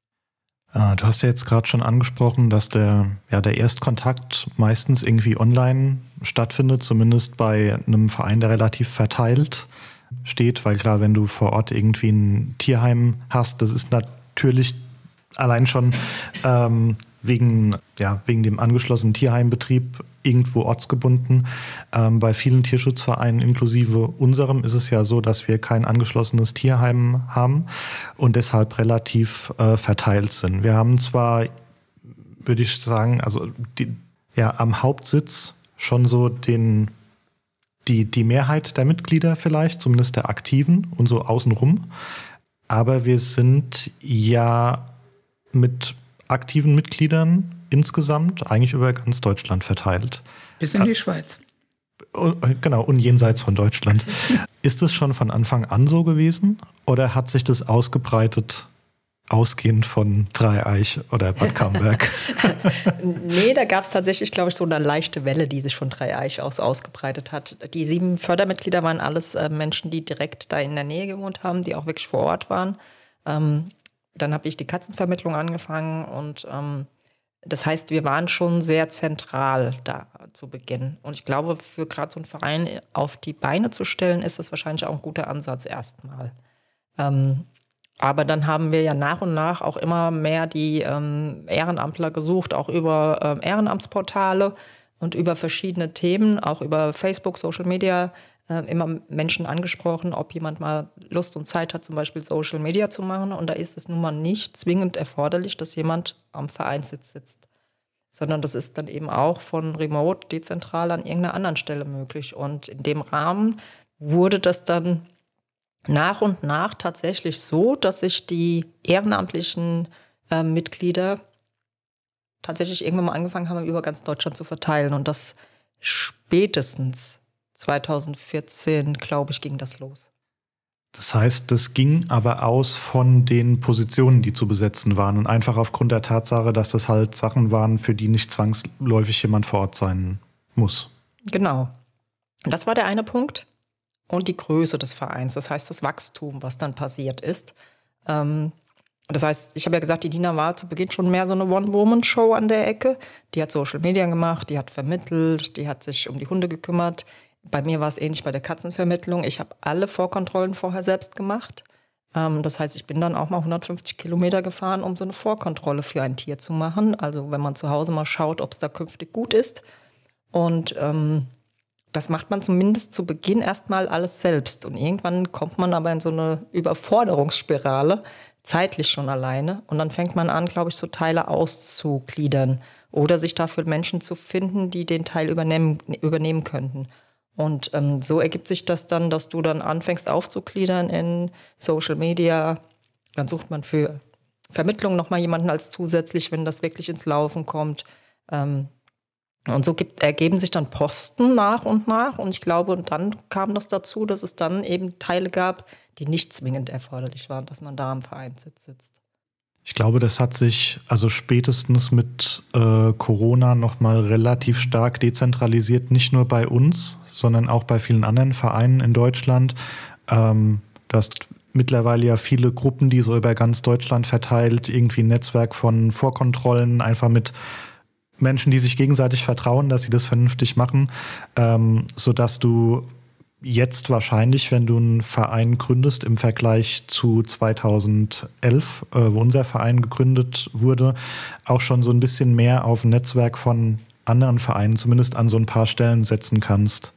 Speaker 2: Du hast ja jetzt gerade schon angesprochen, dass der, ja, der Erstkontakt meistens irgendwie online stattfindet, zumindest bei einem Verein, der relativ verteilt steht, weil klar, wenn du vor Ort irgendwie ein Tierheim hast, das ist natürlich allein schon ähm, wegen, ja, wegen dem angeschlossenen Tierheimbetrieb irgendwo ortsgebunden. Ähm, bei vielen Tierschutzvereinen inklusive unserem ist es ja so, dass wir kein angeschlossenes Tierheim haben und deshalb relativ äh, verteilt sind. Wir haben zwar, würde ich sagen, also die, ja, am Hauptsitz schon so den, die, die Mehrheit der Mitglieder vielleicht, zumindest der Aktiven und so außenrum. Aber wir sind ja mit aktiven Mitgliedern insgesamt eigentlich über ganz Deutschland verteilt.
Speaker 1: Bis in die Schweiz.
Speaker 2: Genau, und jenseits von Deutschland. Ist es schon von Anfang an so gewesen oder hat sich das ausgebreitet ausgehend von Dreieich oder Bad Camberg?
Speaker 3: Nee, da gab es tatsächlich, glaube ich, so eine leichte Welle, die sich von Dreieich aus ausgebreitet hat. Die sieben Fördermitglieder waren alles äh, Menschen, die direkt da in der Nähe gewohnt haben, die auch wirklich vor Ort waren. Ähm, dann habe ich die Katzenvermittlung angefangen und ähm, das heißt, wir waren schon sehr zentral da zu Beginn. Und ich glaube, für gerade so einen Verein auf die Beine zu stellen, ist das wahrscheinlich auch ein guter Ansatz erstmal. Ähm, Aber dann haben wir ja nach und nach auch immer mehr die ähm, Ehrenamtler gesucht, auch über ähm, Ehrenamtsportale und über verschiedene Themen, auch über Facebook, Social Media, äh, immer Menschen angesprochen, ob jemand mal Lust und Zeit hat, zum Beispiel Social Media zu machen. Und da ist es nun mal nicht zwingend erforderlich, dass jemand am Vereinssitz sitzt, sondern das ist dann eben auch von remote, dezentral an irgendeiner anderen Stelle möglich. Und in dem Rahmen wurde das dann nach und nach tatsächlich so, dass sich die ehrenamtlichen äh, Mitglieder tatsächlich irgendwann mal angefangen haben, über ganz Deutschland zu verteilen. Und das spätestens zweitausendvierzehn, glaube ich, ging das los.
Speaker 2: Das heißt, das ging aber aus von den Positionen, die zu besetzen waren und einfach aufgrund der Tatsache, dass das halt Sachen waren, für die nicht zwangsläufig jemand vor Ort sein muss.
Speaker 3: Genau. Und das war der eine Punkt. Und die Größe des Vereins, das heißt das Wachstum, was dann passiert ist. Ähm, das heißt, ich habe ja gesagt, die Dina war zu Beginn schon mehr so eine One-Woman-Show an der Ecke. Die hat Social Media gemacht, die hat vermittelt, die hat sich um die Hunde gekümmert. Bei mir war es ähnlich bei der Katzenvermittlung. Ich habe alle Vorkontrollen vorher selbst gemacht. Ähm, das heißt, ich bin dann auch mal hundertfünfzig Kilometer gefahren, um so eine Vorkontrolle für ein Tier zu machen. Also wenn man zu Hause mal schaut, ob es da künftig gut ist. Und ähm, das macht man zumindest zu Beginn erstmal alles selbst. Und irgendwann kommt man aber in so eine Überforderungsspirale, zeitlich schon alleine. Und dann fängt man an, glaube ich, so Teile auszugliedern oder sich dafür Menschen zu finden, die den Teil übernehmen, übernehmen könnten. Und ähm, so ergibt sich das dann, dass du dann anfängst aufzugliedern in Social Media. Dann sucht man für Vermittlung nochmal jemanden als zusätzlich, wenn das wirklich ins Laufen kommt. Ähm, Und so gibt, ergeben sich dann Posten nach und nach. Und ich glaube, und dann kam das dazu, dass es dann eben Teile gab, die nicht zwingend erforderlich waren, dass man da am Vereinssitz sitzt.
Speaker 2: Ich glaube, das hat sich also spätestens mit äh, Corona nochmal relativ stark dezentralisiert, nicht nur bei uns, sondern auch bei vielen anderen Vereinen in Deutschland. Ähm, du hast mittlerweile ja viele Gruppen, die so über ganz Deutschland verteilt, irgendwie ein Netzwerk von Vorkontrollen, einfach mit Menschen, die sich gegenseitig vertrauen, dass sie das vernünftig machen, ähm, sodass du jetzt wahrscheinlich, wenn du einen Verein gründest, im Vergleich zu zweitausendelf, äh, wo unser Verein gegründet wurde, auch schon so ein bisschen mehr auf ein Netzwerk von anderen Vereinen, zumindest an so ein paar Stellen setzen kannst,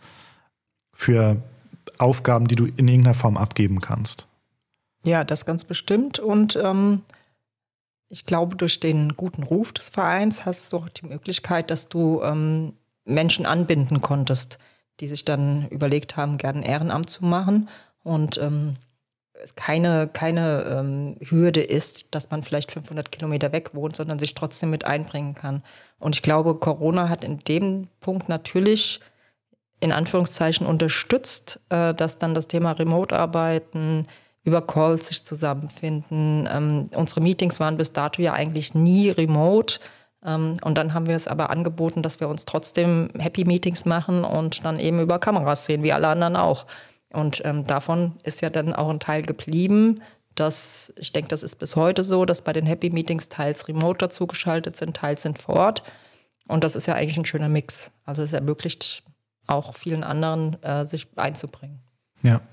Speaker 2: für Aufgaben, die du in irgendeiner Form abgeben kannst.
Speaker 3: Ja, das ganz bestimmt. Und ähm ich glaube, durch den guten Ruf des Vereins hast du auch die Möglichkeit, dass du ähm, Menschen anbinden konntest, die sich dann überlegt haben, gerne ein Ehrenamt zu machen. Und ähm, es keine, keine ähm, Hürde ist, dass man vielleicht fünfhundert Kilometer weg wohnt, sondern sich trotzdem mit einbringen kann. Und ich glaube, Corona hat in dem Punkt natürlich in Anführungszeichen unterstützt, äh, dass dann das Thema Remote-Arbeiten, über Calls sich zusammenfinden. Ähm, unsere Meetings waren bis dato ja eigentlich nie remote. Ähm, und dann haben wir es aber angeboten, dass wir uns trotzdem Happy Meetings machen und dann eben über Kameras sehen, wie alle anderen auch. Und ähm, davon ist ja dann auch ein Teil geblieben. Dass, ich denke, das ist bis heute so, dass bei den Happy Meetings teils remote dazugeschaltet sind, teils sind vor Ort. Und das ist ja eigentlich ein schöner Mix. Also es ermöglicht auch vielen anderen, äh, sich einzubringen.
Speaker 2: Ja,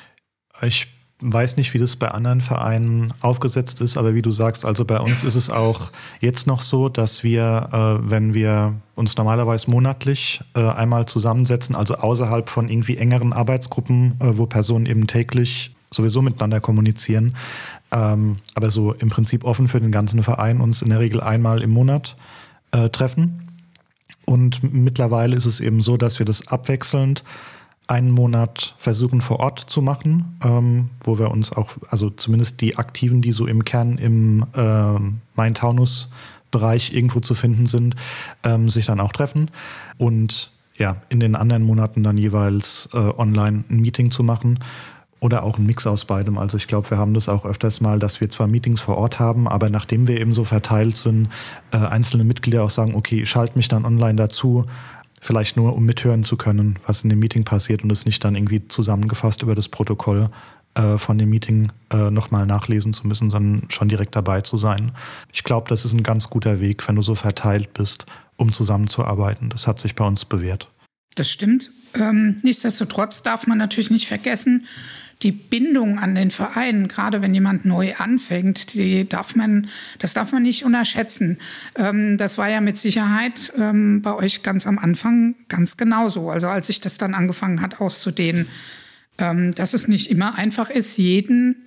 Speaker 2: ich weiß nicht, wie das bei anderen Vereinen aufgesetzt ist, aber wie du sagst, also bei uns ist es auch jetzt noch so, dass wir, äh, wenn wir uns normalerweise monatlich äh, einmal zusammensetzen, also außerhalb von irgendwie engeren Arbeitsgruppen, äh, wo Personen eben täglich sowieso miteinander kommunizieren, ähm, aber so im Prinzip offen für den ganzen Verein uns in der Regel einmal im Monat äh, treffen. Und mittlerweile ist es eben so, dass wir das abwechselnd einen Monat versuchen vor Ort zu machen, ähm, wo wir uns auch, also zumindest die Aktiven, die so im Kern im äh, Main-Taunus-Bereich irgendwo zu finden sind, ähm, sich dann auch treffen und ja, in den anderen Monaten dann jeweils äh, online ein Meeting zu machen. Oder auch ein Mix aus beidem. Also ich glaube, wir haben das auch öfters mal, dass wir zwar Meetings vor Ort haben, aber nachdem wir eben so verteilt sind, äh, einzelne Mitglieder auch sagen, okay, ich schalte mich dann online dazu, vielleicht nur, um mithören zu können, was in dem Meeting passiert und es nicht dann irgendwie zusammengefasst über das Protokoll äh, von dem Meeting äh, nochmal nachlesen zu müssen, sondern schon direkt dabei zu sein. Ich glaube, das ist ein ganz guter Weg, wenn du so verteilt bist, um zusammenzuarbeiten. Das hat sich bei uns bewährt.
Speaker 1: Das stimmt. Ähm, nichtsdestotrotz darf man natürlich nicht vergessen, die Bindung an den Verein, gerade wenn jemand neu anfängt, die darf man, das darf man nicht unterschätzen. Ähm, das war ja mit Sicherheit ähm, bei euch ganz am Anfang ganz genauso. Also als sich das dann angefangen hat auszudehnen, ähm, dass es nicht immer einfach ist, jeden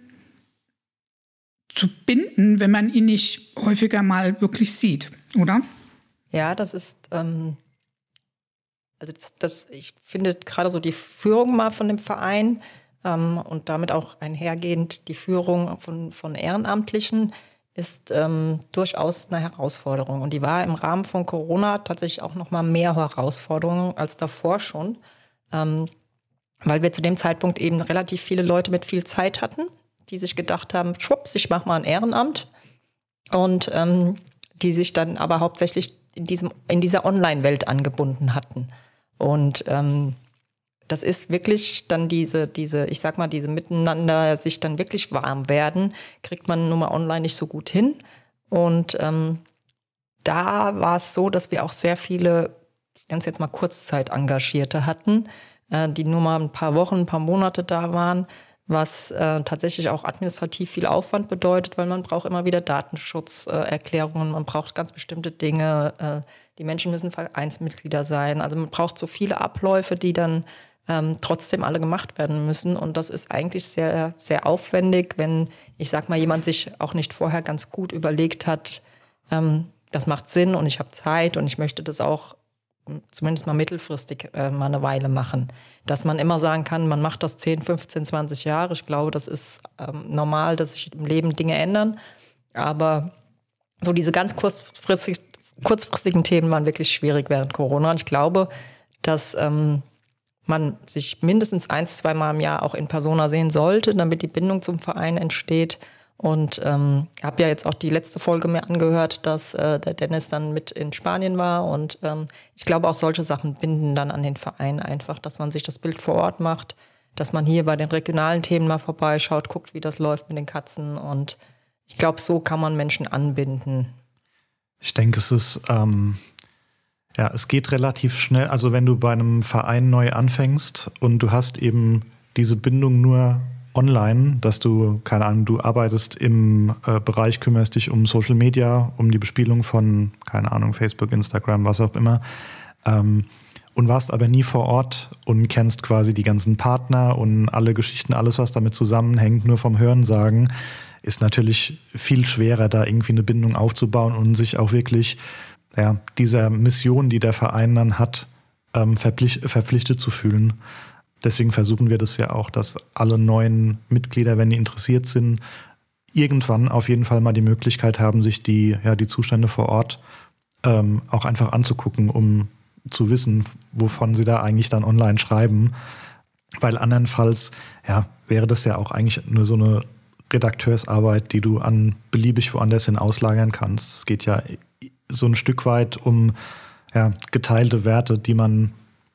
Speaker 1: zu binden, wenn man ihn nicht häufiger mal wirklich sieht, oder?
Speaker 3: Ja, das ist, ähm, also das, das, ich finde gerade so die Führung mal von dem Verein, Ähm, und damit auch einhergehend die Führung von, von Ehrenamtlichen ist ähm, durchaus eine Herausforderung. Und die war im Rahmen von Corona tatsächlich auch noch mal mehr Herausforderung als davor schon, ähm, weil wir zu dem Zeitpunkt eben relativ viele Leute mit viel Zeit hatten, die sich gedacht haben, schwupps, ich mache mal ein Ehrenamt und ähm, die sich dann aber hauptsächlich in, diesem, in dieser Online-Welt angebunden hatten. Und ähm, das ist wirklich dann diese, diese, ich sag mal, diese Miteinander sich dann wirklich warm werden, kriegt man nun mal online nicht so gut hin. Und ähm, da war es so, dass wir auch sehr viele, ich nenne es jetzt mal Kurzzeit-Engagierte hatten, äh, die nur mal ein paar Wochen, ein paar Monate da waren, was äh, tatsächlich auch administrativ viel Aufwand bedeutet, weil man braucht immer wieder Datenschutzerklärungen, äh, man braucht ganz bestimmte Dinge, äh, die Menschen müssen Vereinsmitglieder sein. Also man braucht so viele Abläufe, die dann Ähm, trotzdem alle gemacht werden müssen. Und das ist eigentlich sehr, sehr aufwendig, wenn, ich sag mal, jemand sich auch nicht vorher ganz gut überlegt hat, ähm, das macht Sinn und ich habe Zeit und ich möchte das auch zumindest mal mittelfristig äh, mal eine Weile machen. Dass man immer sagen kann, man macht das zehn, fünfzehn, zwanzig Jahre. Ich glaube, das ist ähm, normal, dass sich im Leben Dinge ändern. Aber so diese ganz kurzfristig, kurzfristigen Themen waren wirklich schwierig während Corona. Und ich glaube, dass ähm, man sich mindestens ein, zwei Mal im Jahr auch in Persona sehen sollte, damit die Bindung zum Verein entsteht. Und ähm, habe ja jetzt auch die letzte Folge mir angehört, dass äh, der Dennis dann mit in Spanien war. Und ähm, ich glaube, auch solche Sachen binden dann an den Verein einfach, dass man sich das Bild vor Ort macht, dass man hier bei den regionalen Themen mal vorbeischaut, guckt, wie das läuft mit den Katzen. Und ich glaube, so kann man Menschen anbinden.
Speaker 2: Ich denke, es ist... Ähm Ja, es geht relativ schnell. Also wenn du bei einem Verein neu anfängst und du hast eben diese Bindung nur online, dass du, keine Ahnung, du arbeitest im äh, Bereich, kümmerst dich um Social Media, um die Bespielung von, keine Ahnung, Facebook, Instagram, was auch immer, ähm, und warst aber nie vor Ort und kennst quasi die ganzen Partner und alle Geschichten, alles, was damit zusammenhängt, nur vom Hörensagen, ist natürlich viel schwerer, da irgendwie eine Bindung aufzubauen und sich auch wirklich ja, dieser Mission, die der Verein dann hat, ähm, verpflicht, verpflichtet zu fühlen. Deswegen versuchen wir das ja auch, dass alle neuen Mitglieder, wenn die interessiert sind, irgendwann auf jeden Fall mal die Möglichkeit haben, sich die, ja, die Zustände vor Ort ähm, auch einfach anzugucken, um zu wissen, wovon sie da eigentlich dann online schreiben. Weil andernfalls ja, wäre das ja auch eigentlich nur so eine Redakteursarbeit, die du an beliebig woanders hin auslagern kannst. Es geht ja so ein Stück weit um ja, geteilte Werte, die man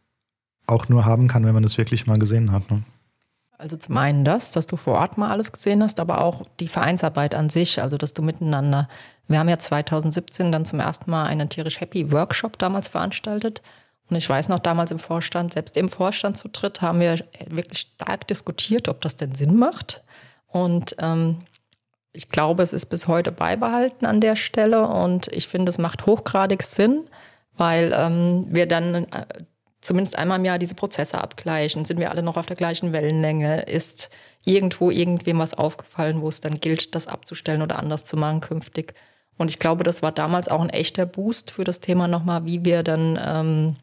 Speaker 2: auch nur haben kann, wenn man das wirklich mal gesehen hat. Ne?
Speaker 3: Also zum einen das, dass du vor Ort mal alles gesehen hast, aber auch die Vereinsarbeit an sich, also dass du miteinander. Wir haben ja zwanzig siebzehn dann zum ersten Mal einen tierisch Happy Workshop damals veranstaltet. Und ich weiß noch, damals im Vorstand, selbst im Vorstand zu dritt, haben wir wirklich stark diskutiert, ob das denn Sinn macht. Und ähm, ich glaube, es ist bis heute beibehalten an der Stelle und ich finde, es macht hochgradig Sinn, weil ähm, wir dann äh, zumindest einmal im Jahr diese Prozesse abgleichen. Sind wir alle noch auf der gleichen Wellenlänge? Ist irgendwo irgendwem was aufgefallen, wo es dann gilt, das abzustellen oder anders zu machen künftig? Und ich glaube, das war damals auch ein echter Boost für das Thema nochmal, wie wir dann, ähm,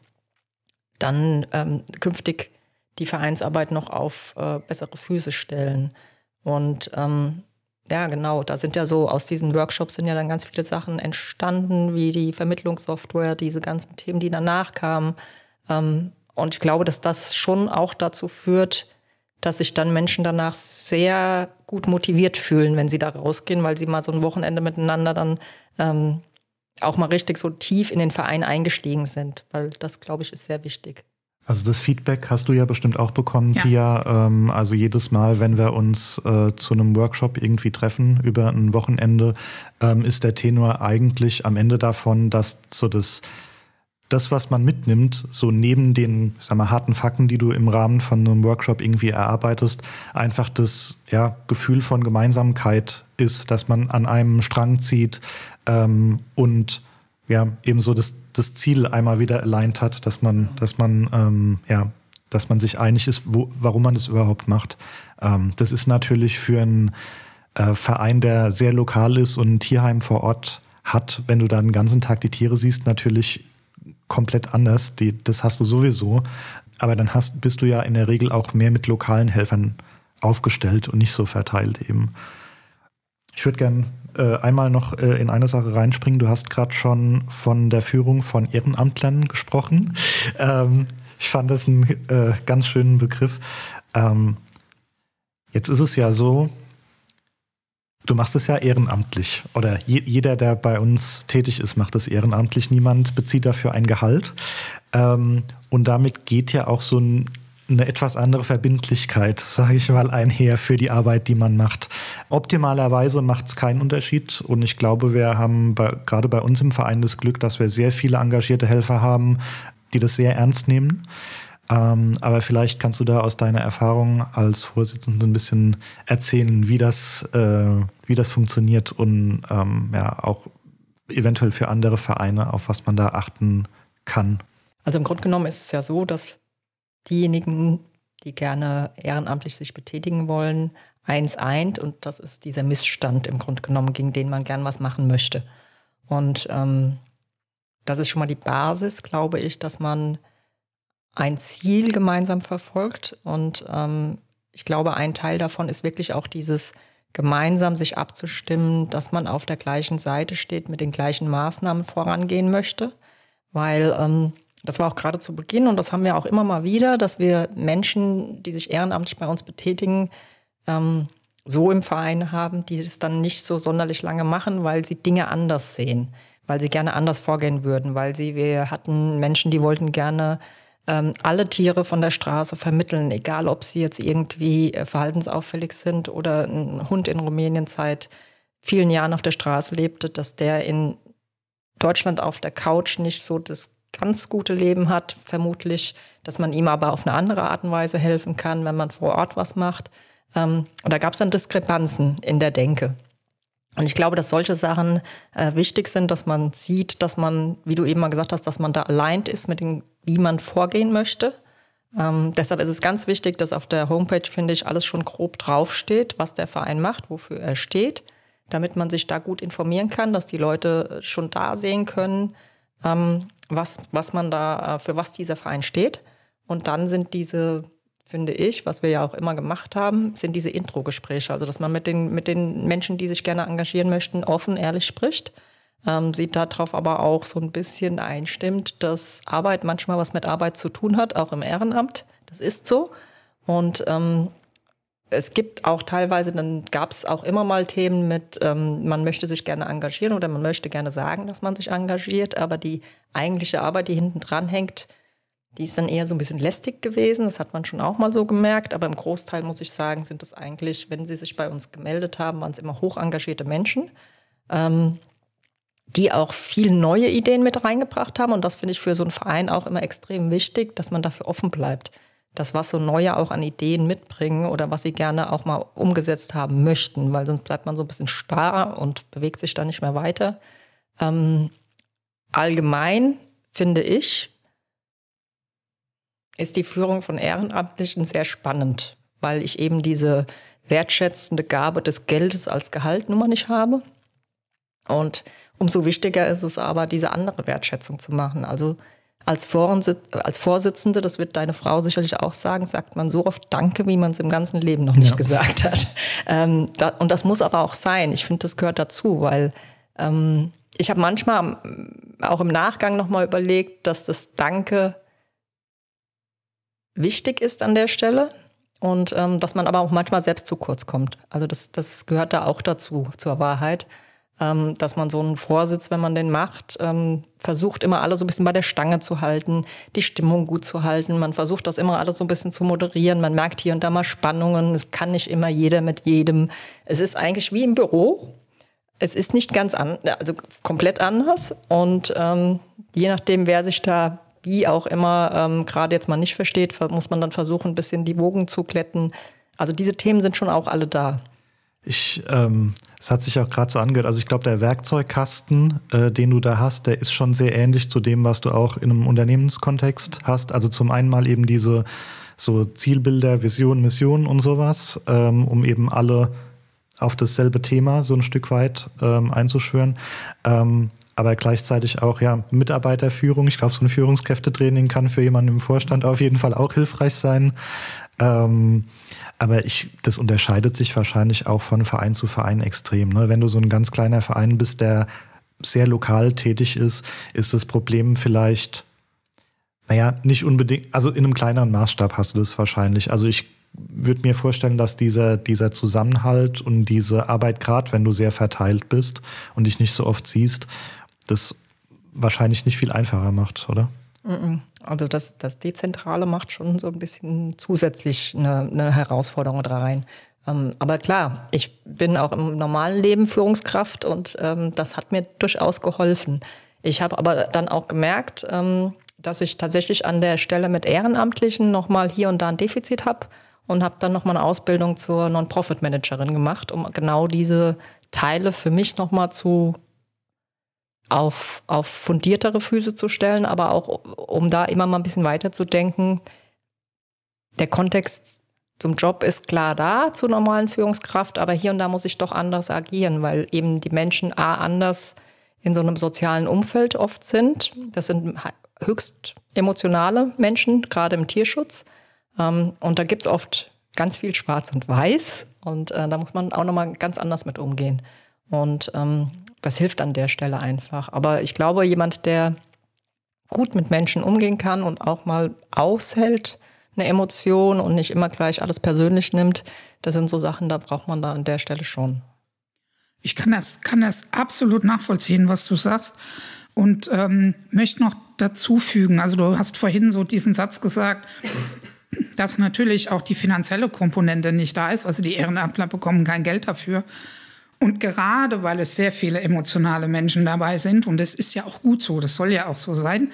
Speaker 3: dann ähm, künftig die Vereinsarbeit noch auf äh, bessere Füße stellen. Und ähm, ja, genau, da sind ja so, aus diesen Workshops sind ja dann ganz viele Sachen entstanden, wie die Vermittlungssoftware, diese ganzen Themen, die danach kamen. Ähm, und ich glaube, dass das schon auch dazu führt, dass sich dann Menschen danach sehr gut motiviert fühlen, wenn sie da rausgehen, weil sie mal so ein Wochenende miteinander dann ähm, auch mal richtig so tief in den Verein eingestiegen sind. Weil das, glaube ich, ist sehr wichtig.
Speaker 2: Also das Feedback hast du ja bestimmt auch bekommen,
Speaker 1: Ja.
Speaker 2: Pia. Ähm, also jedes Mal, wenn wir uns äh, zu einem Workshop irgendwie treffen über ein Wochenende, ähm, ist der Tenor eigentlich am Ende davon, dass so das, das, was man mitnimmt, so neben den, ich sag mal, harten Fakten, die du im Rahmen von einem Workshop irgendwie erarbeitest, einfach das ja, Gefühl von Gemeinsamkeit ist, dass man an einem Strang zieht ähm, und ja, eben so das, das Ziel einmal wieder aligned hat, dass man, dass man, ähm, ja, dass man sich einig ist, wo, warum man das überhaupt macht. Ähm, das ist natürlich für einen äh, Verein, der sehr lokal ist und ein Tierheim vor Ort hat, wenn du da den ganzen Tag die Tiere siehst, natürlich komplett anders. Die, das hast du sowieso. Aber dann hast, bist du ja in der Regel auch mehr mit lokalen Helfern aufgestellt und nicht so verteilt eben. Ich würde gern äh, einmal noch äh, in eine Sache reinspringen. Du hast gerade schon von der Führung von Ehrenamtlern gesprochen. Ähm, ich fand das einen äh, ganz schönen Begriff. Ähm, jetzt ist es ja so, du machst es ja ehrenamtlich. Oder je, jeder, der bei uns tätig ist, macht es ehrenamtlich. Niemand bezieht dafür ein Gehalt. Ähm, und damit geht ja auch so ein eine etwas andere Verbindlichkeit, sage ich mal, einher für die Arbeit, die man macht. Optimalerweise macht es keinen Unterschied und ich glaube, wir haben bei, gerade bei uns im Verein das Glück, dass wir sehr viele engagierte Helfer haben, die das sehr ernst nehmen. Ähm, aber vielleicht kannst du da aus deiner Erfahrung als Vorsitzende ein bisschen erzählen, wie das, äh, wie das funktioniert und ähm, ja auch eventuell für andere Vereine, auf was man da achten kann.
Speaker 3: Also im Grunde genommen ist es ja so, dass diejenigen, die gerne ehrenamtlich sich betätigen wollen, eins eint und das ist dieser Missstand im Grunde genommen, gegen den man gern was machen möchte. Und ähm, das ist schon mal die Basis, glaube ich, dass man ein Ziel gemeinsam verfolgt und ähm, ich glaube, ein Teil davon ist wirklich auch dieses gemeinsam sich abzustimmen, dass man auf der gleichen Seite steht, mit den gleichen Maßnahmen vorangehen möchte, weil ähm, das war auch gerade zu Beginn und das haben wir auch immer mal wieder, dass wir Menschen, die sich ehrenamtlich bei uns betätigen, ähm, so im Verein haben, die es dann nicht so sonderlich lange machen, weil sie Dinge anders sehen, weil sie gerne anders vorgehen würden, weil sie, wir hatten Menschen, die wollten gerne ähm, alle Tiere von der Straße vermitteln, egal ob sie jetzt irgendwie äh, verhaltensauffällig sind oder ein Hund in Rumänien seit vielen Jahren auf der Straße lebte, dass der in Deutschland auf der Couch nicht so das ganz gute Leben hat, vermutlich, dass man ihm aber auf eine andere Art und Weise helfen kann, wenn man vor Ort was macht. Ähm, und da gab es dann Diskrepanzen in der Denke. Und ich glaube, dass solche Sachen äh, wichtig sind, dass man sieht, dass man, wie du eben mal gesagt hast, dass man da aligned ist mit dem, wie man vorgehen möchte. Ähm, deshalb ist es ganz wichtig, dass auf der Homepage, finde ich, alles schon grob draufsteht, was der Verein macht, wofür er steht, damit man sich da gut informieren kann, dass die Leute schon da sehen können, ähm, was, was man da, für was dieser Verein steht. Und dann sind diese, finde ich, was wir ja auch immer gemacht haben, sind diese Intro-Gespräche. Also, dass man mit den, mit den Menschen, die sich gerne engagieren möchten, offen, ehrlich spricht. Ähm, sieht darauf aber auch so ein bisschen einstimmt, dass Arbeit manchmal was mit Arbeit zu tun hat, auch im Ehrenamt. Das ist so. Und ähm, es gibt auch teilweise, dann gab es auch immer mal Themen mit, ähm, man möchte sich gerne engagieren oder man möchte gerne sagen, dass man sich engagiert, aber die eigentliche Arbeit, die hinten dran hängt, die ist dann eher so ein bisschen lästig gewesen. Das hat man schon auch mal so gemerkt, aber im Großteil, muss ich sagen, sind das eigentlich, wenn sie sich bei uns gemeldet haben, waren es immer hoch engagierte Menschen, ähm, die auch viel neue Ideen mit reingebracht haben und das finde ich für so einen Verein auch immer extrem wichtig, dass man dafür offen bleibt. Das, was so Neue auch an Ideen mitbringen oder was sie gerne auch mal umgesetzt haben möchten, weil sonst bleibt man so ein bisschen starr und bewegt sich dann nicht mehr weiter. Ähm, allgemein, finde ich, ist die Führung von Ehrenamtlichen sehr spannend, weil ich eben diese wertschätzende Gabe des Geldes als Gehalt nun mal nicht habe. Und umso wichtiger ist es aber, diese andere Wertschätzung zu machen. Also Als, Vorsitz- als Vorsitzende, das wird deine Frau sicherlich auch sagen, sagt man so oft Danke, wie man es im ganzen Leben noch nicht ja. gesagt hat. Ähm, da, und das muss aber auch sein. Ich finde, das gehört dazu, weil ähm, ich habe manchmal auch im Nachgang nochmal überlegt, dass das Danke wichtig ist an der Stelle und ähm, dass man aber auch manchmal selbst zu kurz kommt. Also das, das gehört da auch dazu, zur Wahrheit, ähm, dass man so einen Vorsitz, wenn man den macht, ähm, versucht immer alle so ein bisschen bei der Stange zu halten, die Stimmung gut zu halten. Man versucht das immer alles so ein bisschen zu moderieren. Man merkt hier und da mal Spannungen. Es kann nicht immer jeder mit jedem. Es ist eigentlich wie im Büro. Es ist nicht ganz an, also komplett anders. Und ähm, je nachdem, wer sich da wie auch immer ähm, gerade jetzt mal nicht versteht, muss man dann versuchen, ein bisschen die Wogen zu glätten. Also diese Themen sind schon auch alle da.
Speaker 2: Ich, ähm, es hat sich auch gerade so angehört, also ich glaube, der Werkzeugkasten, äh, den du da hast, der ist schon sehr ähnlich zu dem, was du auch in einem Unternehmenskontext hast. Also zum einen mal eben diese so Zielbilder, Visionen, Missionen und sowas, ähm, um eben alle auf dasselbe Thema so ein Stück weit ähm, einzuschwören. Ähm, aber gleichzeitig auch ja Mitarbeiterführung. Ich glaube, so ein Führungskräftetraining kann für jemanden im Vorstand auf jeden Fall auch hilfreich sein. Ähm, aber ich, das unterscheidet sich wahrscheinlich auch von Verein zu Verein extrem. Ne? Wenn du so ein ganz kleiner Verein bist, der sehr lokal tätig ist, ist das Problem vielleicht, naja, nicht unbedingt, also in einem kleineren Maßstab hast du das wahrscheinlich. Also ich würde mir vorstellen, dass dieser, dieser Zusammenhalt und diese Arbeit, gerade wenn du sehr verteilt bist und dich nicht so oft siehst, das wahrscheinlich nicht viel einfacher macht, oder?
Speaker 3: Also das, das Dezentrale macht schon so ein bisschen zusätzlich eine, eine Herausforderung da rein. Ähm, aber klar, ich bin auch im normalen Leben Führungskraft und ähm, das hat mir durchaus geholfen. Ich habe aber dann auch gemerkt, ähm, dass ich tatsächlich an der Stelle mit Ehrenamtlichen nochmal hier und da ein Defizit habe und habe dann nochmal eine Ausbildung zur Non-Profit-Managerin gemacht, um genau diese Teile für mich nochmal zu auf, auf fundiertere Füße zu stellen, aber auch um da immer mal ein bisschen weiter zu denken. Der Kontext zum Job ist klar da, zur normalen Führungskraft, aber hier und da muss ich doch anders agieren, weil eben die Menschen a anders in so einem sozialen Umfeld oft sind. Das sind höchst emotionale Menschen, gerade im Tierschutz. Und da gibt es oft ganz viel Schwarz und Weiß und da muss man auch nochmal ganz anders mit umgehen. Und ähm, das hilft an der Stelle einfach. Aber ich glaube, jemand, der gut mit Menschen umgehen kann und auch mal aushält, eine Emotion und nicht immer gleich alles persönlich nimmt, das sind so Sachen, da braucht man da an der Stelle schon.
Speaker 1: Ich kann das, kann das absolut nachvollziehen, was du sagst. Und ähm, möchte noch dazu fügen, also du hast vorhin so diesen Satz gesagt, dass natürlich auch die finanzielle Komponente nicht da ist. Also die Ehrenamtler bekommen kein Geld dafür. Und gerade weil es sehr viele emotionale Menschen dabei sind, und das ist ja auch gut so, das soll ja auch so sein,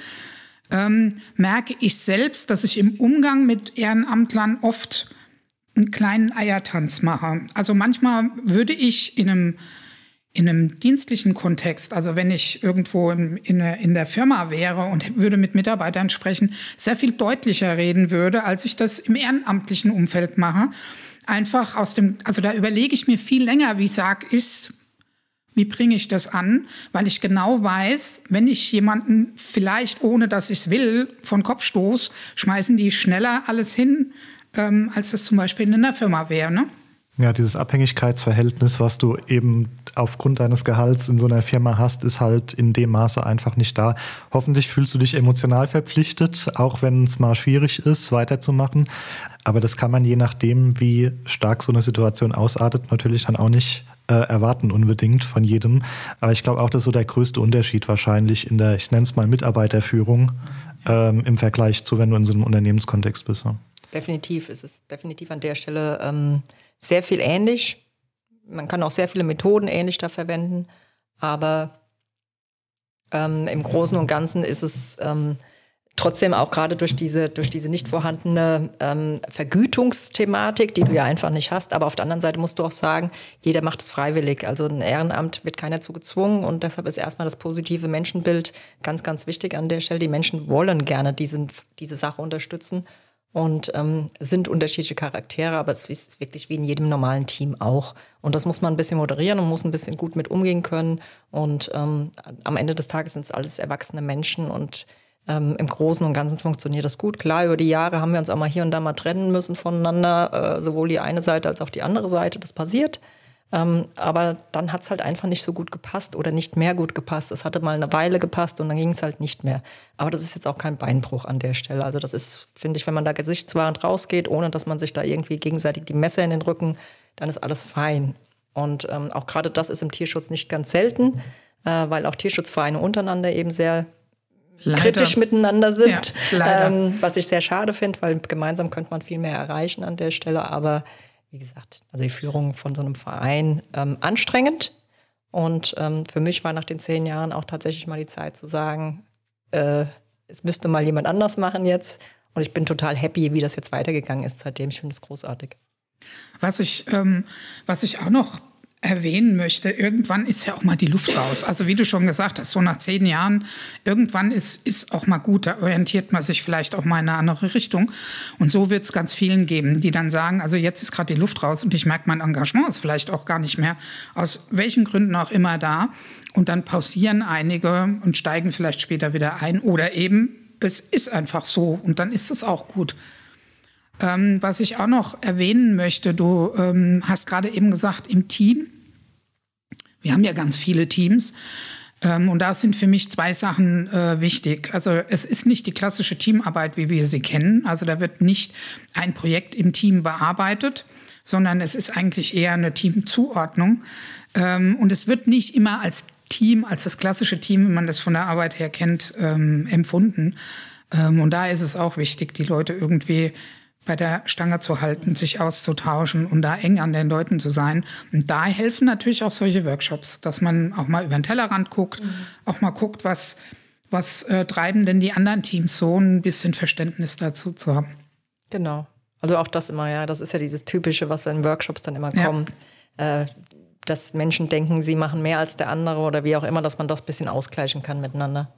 Speaker 1: ähm, merke ich selbst, dass ich im Umgang mit Ehrenamtlern oft einen kleinen Eiertanz mache. Also manchmal würde ich in einem, in einem dienstlichen Kontext, also wenn ich irgendwo in, in, in der Firma wäre und würde mit Mitarbeitern sprechen, sehr viel deutlicher reden würde, als ich das im ehrenamtlichen Umfeld mache. Einfach aus dem, also da überlege ich mir viel länger, wie sag ich's, wie bringe ich das an, weil ich genau weiß, wenn ich jemanden vielleicht, ohne dass ich es will, von Kopf stoß, schmeißen die schneller alles hin, ähm, als das zum Beispiel in einer Firma wäre, ne?
Speaker 2: Ja, dieses Abhängigkeitsverhältnis, was du eben aufgrund deines Gehalts in so einer Firma hast, ist halt in dem Maße einfach nicht da. Hoffentlich fühlst du dich emotional verpflichtet, auch wenn es mal schwierig ist, weiterzumachen. Aber das kann man je nachdem, wie stark so eine Situation ausartet, natürlich dann auch nicht äh, erwarten unbedingt von jedem. Aber ich glaube auch, das ist so der größte Unterschied wahrscheinlich in der, ich nenne es mal Mitarbeiterführung, ähm, im Vergleich zu, wenn du in so einem Unternehmenskontext bist. Ja.
Speaker 3: Definitiv, es ist definitiv an der Stelle ähm, sehr viel ähnlich. Man kann auch sehr viele Methoden ähnlich da verwenden, aber ähm, im Großen und Ganzen ist es ähm, trotzdem auch gerade durch diese, durch diese nicht vorhandene ähm, Vergütungsthematik, die du ja einfach nicht hast, aber auf der anderen Seite musst du auch sagen, jeder macht es freiwillig. Also ein Ehrenamt wird keiner zu gezwungen und deshalb ist erstmal das positive Menschenbild ganz, ganz wichtig an der Stelle. Die Menschen wollen gerne diesen, diese Sache unterstützen. Und ähm, sind unterschiedliche Charaktere, aber es ist wirklich wie in jedem normalen Team auch. Und das muss man ein bisschen moderieren und muss ein bisschen gut mit umgehen können. Und ähm, am Ende des Tages sind es alles erwachsene Menschen und ähm, im Großen und Ganzen funktioniert das gut. Klar, über die Jahre haben wir uns auch mal hier und da mal trennen müssen voneinander, äh, sowohl die eine Seite als auch die andere Seite. Das passiert. Ähm, aber dann hat es halt einfach nicht so gut gepasst oder nicht mehr gut gepasst. Es hatte mal eine Weile gepasst und dann ging es halt nicht mehr. Aber das ist jetzt auch kein Beinbruch an der Stelle. Also das ist, finde ich, wenn man da gesichtswahrend rausgeht, ohne dass man sich da irgendwie gegenseitig die Messer in den Rücken, dann ist alles fein. Und ähm, auch gerade das ist im Tierschutz nicht ganz selten, äh, weil auch Tierschutzvereine untereinander eben sehr Leider. kritisch miteinander sind. Ja, ähm, was ich sehr schade finde, weil gemeinsam könnte man viel mehr erreichen an der Stelle. Aber wie gesagt, also die Führung von so einem Verein ähm, anstrengend. Und ähm, für mich war nach den zehn Jahren auch tatsächlich mal die Zeit zu sagen, äh, es müsste mal jemand anders machen jetzt. Und ich bin total happy, wie das jetzt weitergegangen ist seitdem. Ich finde es großartig.
Speaker 1: Was ich, ähm, was ich auch noch erwähnen möchte, irgendwann ist ja auch mal die Luft raus. Also wie du schon gesagt hast, so nach zehn Jahren, irgendwann ist, ist auch mal gut, da orientiert man sich vielleicht auch mal in eine andere Richtung. Und so wird es ganz vielen geben, die dann sagen, also jetzt ist gerade die Luft raus und ich merke, mein Engagement ist vielleicht auch gar nicht mehr, aus welchen Gründen auch immer da. Und dann pausieren einige und steigen vielleicht später wieder ein. Oder eben, es ist einfach so und dann ist es auch gut. Ähm, was ich auch noch erwähnen möchte, du ähm, hast gerade eben gesagt, im Team, wir haben ja ganz viele Teams, ähm, und da sind für mich zwei Sachen äh, wichtig. Also es ist nicht die klassische Teamarbeit, wie wir sie kennen. Also da wird nicht ein Projekt im Team bearbeitet, sondern es ist eigentlich eher eine Teamzuordnung. Ähm, und es wird nicht immer als Team, als das klassische Team, wie man das von der Arbeit her kennt, ähm, empfunden. Ähm, und da ist es auch wichtig, die Leute irgendwie bei der Stange zu halten, sich auszutauschen und da eng an den Leuten zu sein. Und da helfen natürlich auch solche Workshops, dass man auch mal über den Tellerrand guckt, mhm. auch mal guckt, was, was äh, treiben denn die anderen Teams so, ein bisschen Verständnis dazu zu haben.
Speaker 3: Genau. Also auch das immer, ja, das ist ja dieses Typische, was in Workshops dann immer kommen, ja. äh, dass Menschen denken, sie machen mehr als der andere oder wie auch immer, dass man das ein bisschen ausgleichen kann miteinander.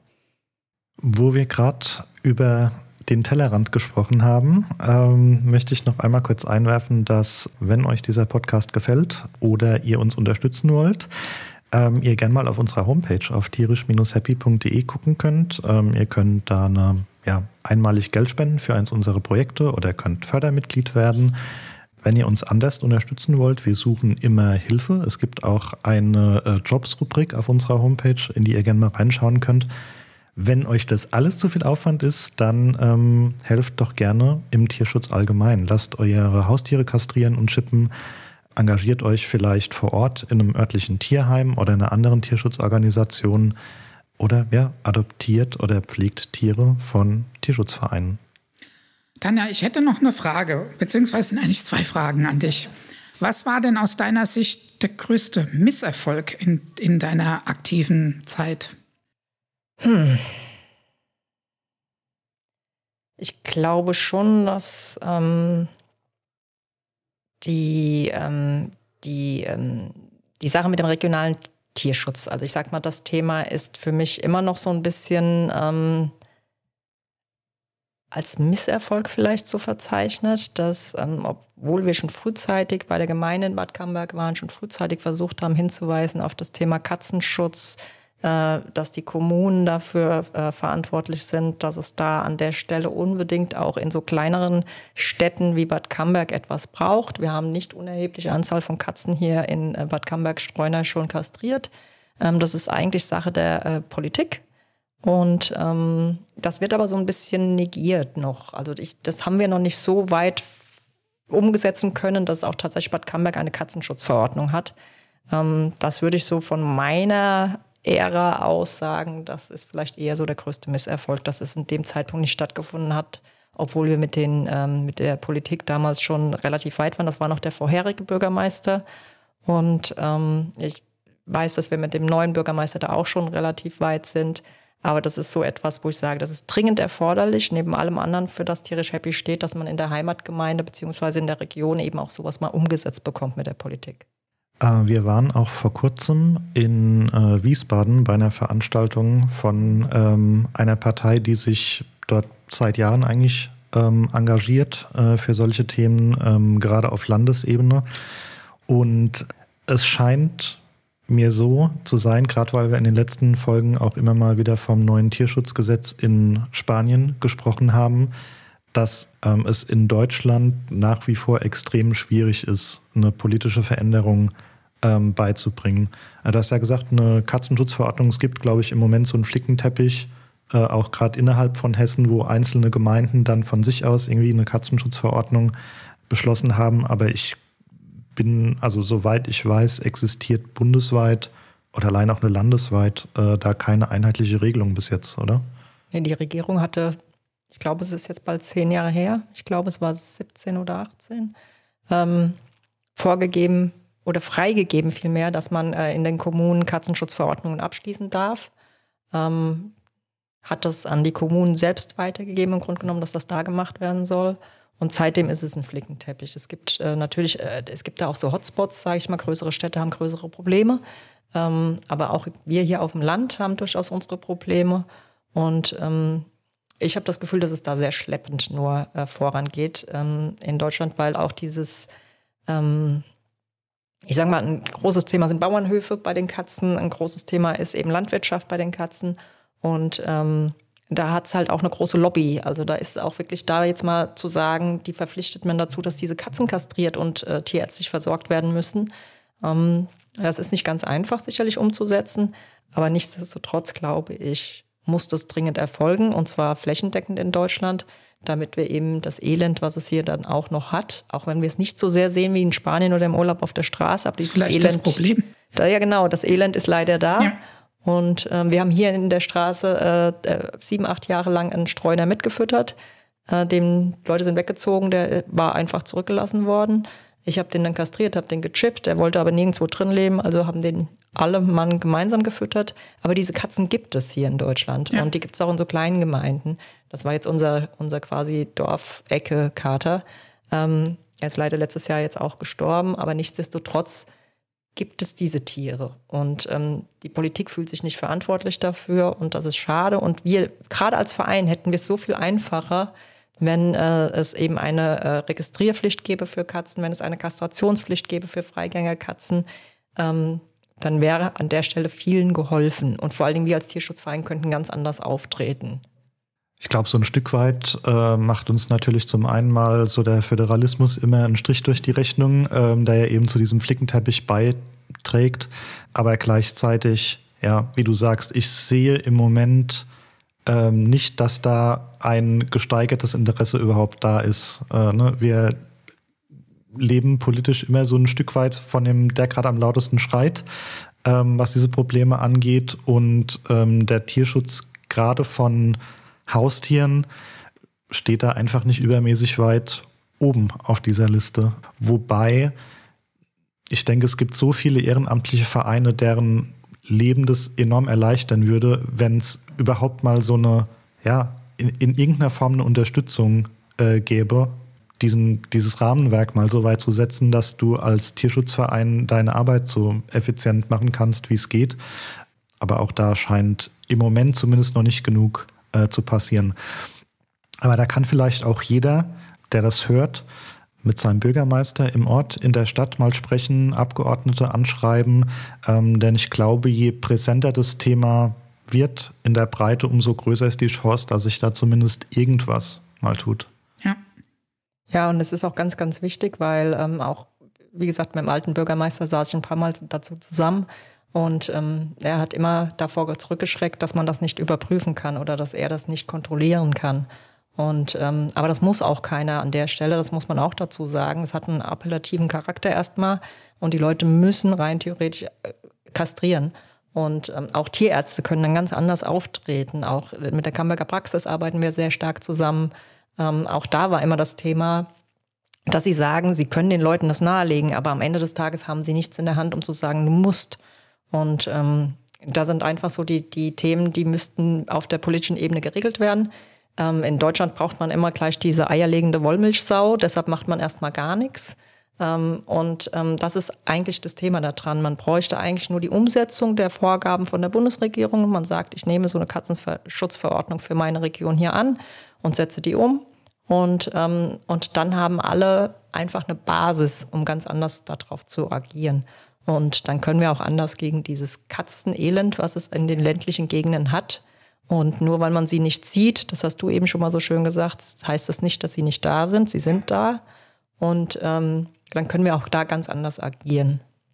Speaker 2: Wo wir gerade über den Tellerrand gesprochen haben, ähm, möchte ich noch einmal kurz einwerfen, dass, wenn euch dieser Podcast gefällt oder ihr uns unterstützen wollt, ähm, ihr gerne mal auf unserer Homepage auf tierisch happy punkt de gucken könnt. Ähm, ihr könnt da eine, ja, einmalig Geld spenden für eins unserer Projekte oder könnt Fördermitglied werden. Wenn ihr uns anders unterstützen wollt, wir suchen immer Hilfe. Es gibt auch eine äh, Jobs-Rubrik auf unserer Homepage, in die ihr gerne mal reinschauen könnt. Wenn euch das alles zu viel Aufwand ist, dann ähm, helft doch gerne im Tierschutz allgemein. Lasst eure Haustiere kastrieren und chippen. Engagiert euch vielleicht vor Ort in einem örtlichen Tierheim oder einer anderen Tierschutzorganisation. Oder ja, adoptiert oder pflegt Tiere von Tierschutzvereinen.
Speaker 1: Tanja, ich hätte noch eine Frage, beziehungsweise sind eigentlich zwei Fragen an dich. Was war denn aus deiner Sicht der größte Misserfolg in, in deiner aktiven Zeit?
Speaker 3: Hm. Ich glaube schon, dass ähm, die, ähm, die, ähm, die Sache mit dem regionalen Tierschutz, also ich sag mal, das Thema ist für mich immer noch so ein bisschen ähm, als Misserfolg vielleicht so verzeichnet, dass, ähm, obwohl wir schon frühzeitig bei der Gemeinde in Bad Camberg waren, schon frühzeitig versucht haben hinzuweisen auf das Thema Katzenschutz, dass die Kommunen dafür äh, verantwortlich sind, dass es da an der Stelle unbedingt auch in so kleineren Städten wie Bad Camberg etwas braucht. Wir haben nicht unerhebliche Anzahl von Katzen hier in äh, Bad Camberg-Streuner schon kastriert. Ähm, das ist eigentlich Sache der äh, Politik. Und ähm, das wird aber so ein bisschen negiert noch. Also ich, das haben wir noch nicht so weit umsetzen können, dass auch tatsächlich Bad Camberg eine Katzenschutzverordnung hat. Ähm, das würde ich so von meiner Ära aussagen, das ist vielleicht eher so der größte Misserfolg, dass es in dem Zeitpunkt nicht stattgefunden hat, obwohl wir mit, den, ähm, mit der Politik damals schon relativ weit waren. Das war noch der vorherige Bürgermeister und ähm, ich weiß, dass wir mit dem neuen Bürgermeister da auch schon relativ weit sind, aber das ist so etwas, wo ich sage, das ist dringend erforderlich, neben allem anderen, für das Tierisch Happy steht, dass man in der Heimatgemeinde beziehungsweise in der Region eben auch sowas mal umgesetzt bekommt mit der Politik.
Speaker 2: Wir waren auch vor kurzem in äh, Wiesbaden bei einer Veranstaltung von ähm, einer Partei, die sich dort seit Jahren eigentlich ähm, engagiert äh, für solche Themen, ähm, gerade auf Landesebene. Und es scheint mir so zu sein, gerade weil wir in den letzten Folgen auch immer mal wieder vom neuen Tierschutzgesetz in Spanien gesprochen haben, dass ähm, es in Deutschland nach wie vor extrem schwierig ist, eine politische Veränderung ähm, beizubringen. Du hast ja gesagt, eine Katzenschutzverordnung, es gibt, glaube ich, im Moment so einen Flickenteppich, äh, auch gerade innerhalb von Hessen, wo einzelne Gemeinden dann von sich aus irgendwie eine Katzenschutzverordnung beschlossen haben. Aber ich bin, also soweit ich weiß, existiert bundesweit oder allein auch eine landesweit äh, da keine einheitliche Regelung bis jetzt, oder?
Speaker 3: Nee, die Regierung hatte, ich glaube, es ist jetzt bald zehn Jahre her, ich glaube, es war siebzehn oder achtzehn, ähm, vorgegeben oder freigegeben vielmehr, dass man äh, in den Kommunen Katzenschutzverordnungen abschließen darf. Ähm, hat das an die Kommunen selbst weitergegeben, im Grunde genommen, dass das da gemacht werden soll. Und seitdem ist es ein Flickenteppich. Es gibt äh, natürlich, äh, es gibt da auch so Hotspots, sage ich mal, größere Städte haben größere Probleme. Ähm, aber auch wir hier auf dem Land haben durchaus unsere Probleme. Und ähm, ich habe das Gefühl, dass es da sehr schleppend nur äh, vorangeht ähm, in Deutschland, weil auch dieses, ähm, ich sage mal, ein großes Thema sind Bauernhöfe bei den Katzen, ein großes Thema ist eben Landwirtschaft bei den Katzen. Und ähm, da hat es halt auch eine große Lobby. Also da ist auch wirklich da jetzt mal zu sagen, die verpflichtet man dazu, dass diese Katzen kastriert und äh, tierärztlich versorgt werden müssen. Ähm, das ist nicht ganz einfach sicherlich umzusetzen, aber nichtsdestotrotz glaube ich, muss das dringend erfolgen und zwar flächendeckend in Deutschland, damit wir eben das Elend, was es hier dann auch noch hat, auch wenn wir es nicht so sehr sehen wie in Spanien oder im Urlaub auf der Straße. Aber
Speaker 1: das ist
Speaker 3: dieses
Speaker 1: vielleicht
Speaker 3: Elend,
Speaker 1: das Problem.
Speaker 3: Da, ja genau, das Elend ist leider da.
Speaker 1: Ja.
Speaker 3: Und ähm, wir haben hier in der Straße äh, sieben, acht Jahre lang einen Streuner mitgefüttert. Äh, dem Leute sind weggezogen, der war einfach zurückgelassen worden. Ich habe den dann kastriert, habe den gechippt, der wollte aber nirgendwo drin leben, also haben den alle Mann gemeinsam gefüttert. Aber diese Katzen gibt es hier in Deutschland
Speaker 1: ja.
Speaker 3: und die gibt es auch in so kleinen Gemeinden. Das war jetzt unser, unser quasi Dorfecke-Kater. Ähm, er ist leider letztes Jahr jetzt auch gestorben, aber nichtsdestotrotz gibt es diese Tiere. Und ähm, die Politik fühlt sich nicht verantwortlich dafür und das ist schade. Und wir, gerade als Verein, hätten wir es so viel einfacher, wenn äh, es eben eine äh, Registrierpflicht gäbe für Katzen, wenn es eine Kastrationspflicht gäbe für Freigängerkatzen, ähm, dann wäre an der Stelle vielen geholfen. Und vor allen Dingen wir als Tierschutzverein könnten ganz anders auftreten.
Speaker 2: Ich glaube, so ein Stück weit äh, macht uns natürlich zum einen mal so der Föderalismus immer einen Strich durch die Rechnung, ähm, der ja eben zu diesem Flickenteppich beiträgt. Aber gleichzeitig, ja, wie du sagst, ich sehe im Moment ähm, nicht, dass da ein gesteigertes Interesse überhaupt da ist. Äh, ne? Wir leben politisch immer so ein Stück weit von dem, der gerade am lautesten schreit, ähm, was diese Probleme angeht. Und ähm, der Tierschutz gerade von Haustieren steht da einfach nicht übermäßig weit oben auf dieser Liste. Wobei, ich denke, es gibt so viele ehrenamtliche Vereine, deren Leben das enorm erleichtern würde, wenn es überhaupt mal so eine, ja, in, in irgendeiner Form eine Unterstützung äh, gäbe, diesen, dieses Rahmenwerk mal so weit zu setzen, dass du als Tierschutzverein deine Arbeit so effizient machen kannst, wie es geht. Aber auch da scheint im Moment zumindest noch nicht genug Äh, zu passieren. Aber da kann vielleicht auch jeder, der das hört, mit seinem Bürgermeister im Ort, in der Stadt mal sprechen, Abgeordnete anschreiben, ähm, denn ich glaube, je präsenter das Thema wird in der Breite, umso größer ist die Chance, dass sich da zumindest irgendwas mal tut.
Speaker 1: Ja.
Speaker 3: Ja, und es ist auch ganz, ganz wichtig, weil ähm, auch, wie gesagt, mit dem alten Bürgermeister saß ich ein paar Mal dazu zusammen. Und ähm, er hat immer davor zurückgeschreckt, dass man das nicht überprüfen kann oder dass er das nicht kontrollieren kann. Und ähm, aber das muss auch keiner an der Stelle, das muss man auch dazu sagen. Es hat einen appellativen Charakter erstmal und die Leute müssen rein theoretisch äh, kastrieren. Und ähm, auch Tierärzte können dann ganz anders auftreten. Auch mit der Camberger Praxis arbeiten wir sehr stark zusammen. Ähm, auch da war immer das Thema, dass sie sagen, sie können den Leuten das nahelegen, aber am Ende des Tages haben sie nichts in der Hand, um zu sagen, du musst. Und ähm, da sind einfach so die, die Themen, die müssten auf der politischen Ebene geregelt werden. Ähm, in Deutschland braucht man immer gleich diese eierlegende Wollmilchsau, deshalb macht man erstmal gar nichts. Ähm, und ähm, das ist eigentlich das Thema da dran. Man bräuchte eigentlich nur die Umsetzung der Vorgaben von der Bundesregierung. Man sagt, ich nehme so eine Katzenschutzverordnung für meine Region hier an und setze die um. Und, ähm, und dann haben alle einfach eine Basis, um ganz anders darauf zu agieren. Und dann können wir auch anders gegen dieses Katzenelend, was es in den ländlichen Gegenden hat. Und nur weil man sie nicht sieht, das hast du eben schon mal so schön gesagt, heißt das nicht, dass sie nicht da sind. Sie sind da. Und ähm, dann können wir auch da ganz anders agieren.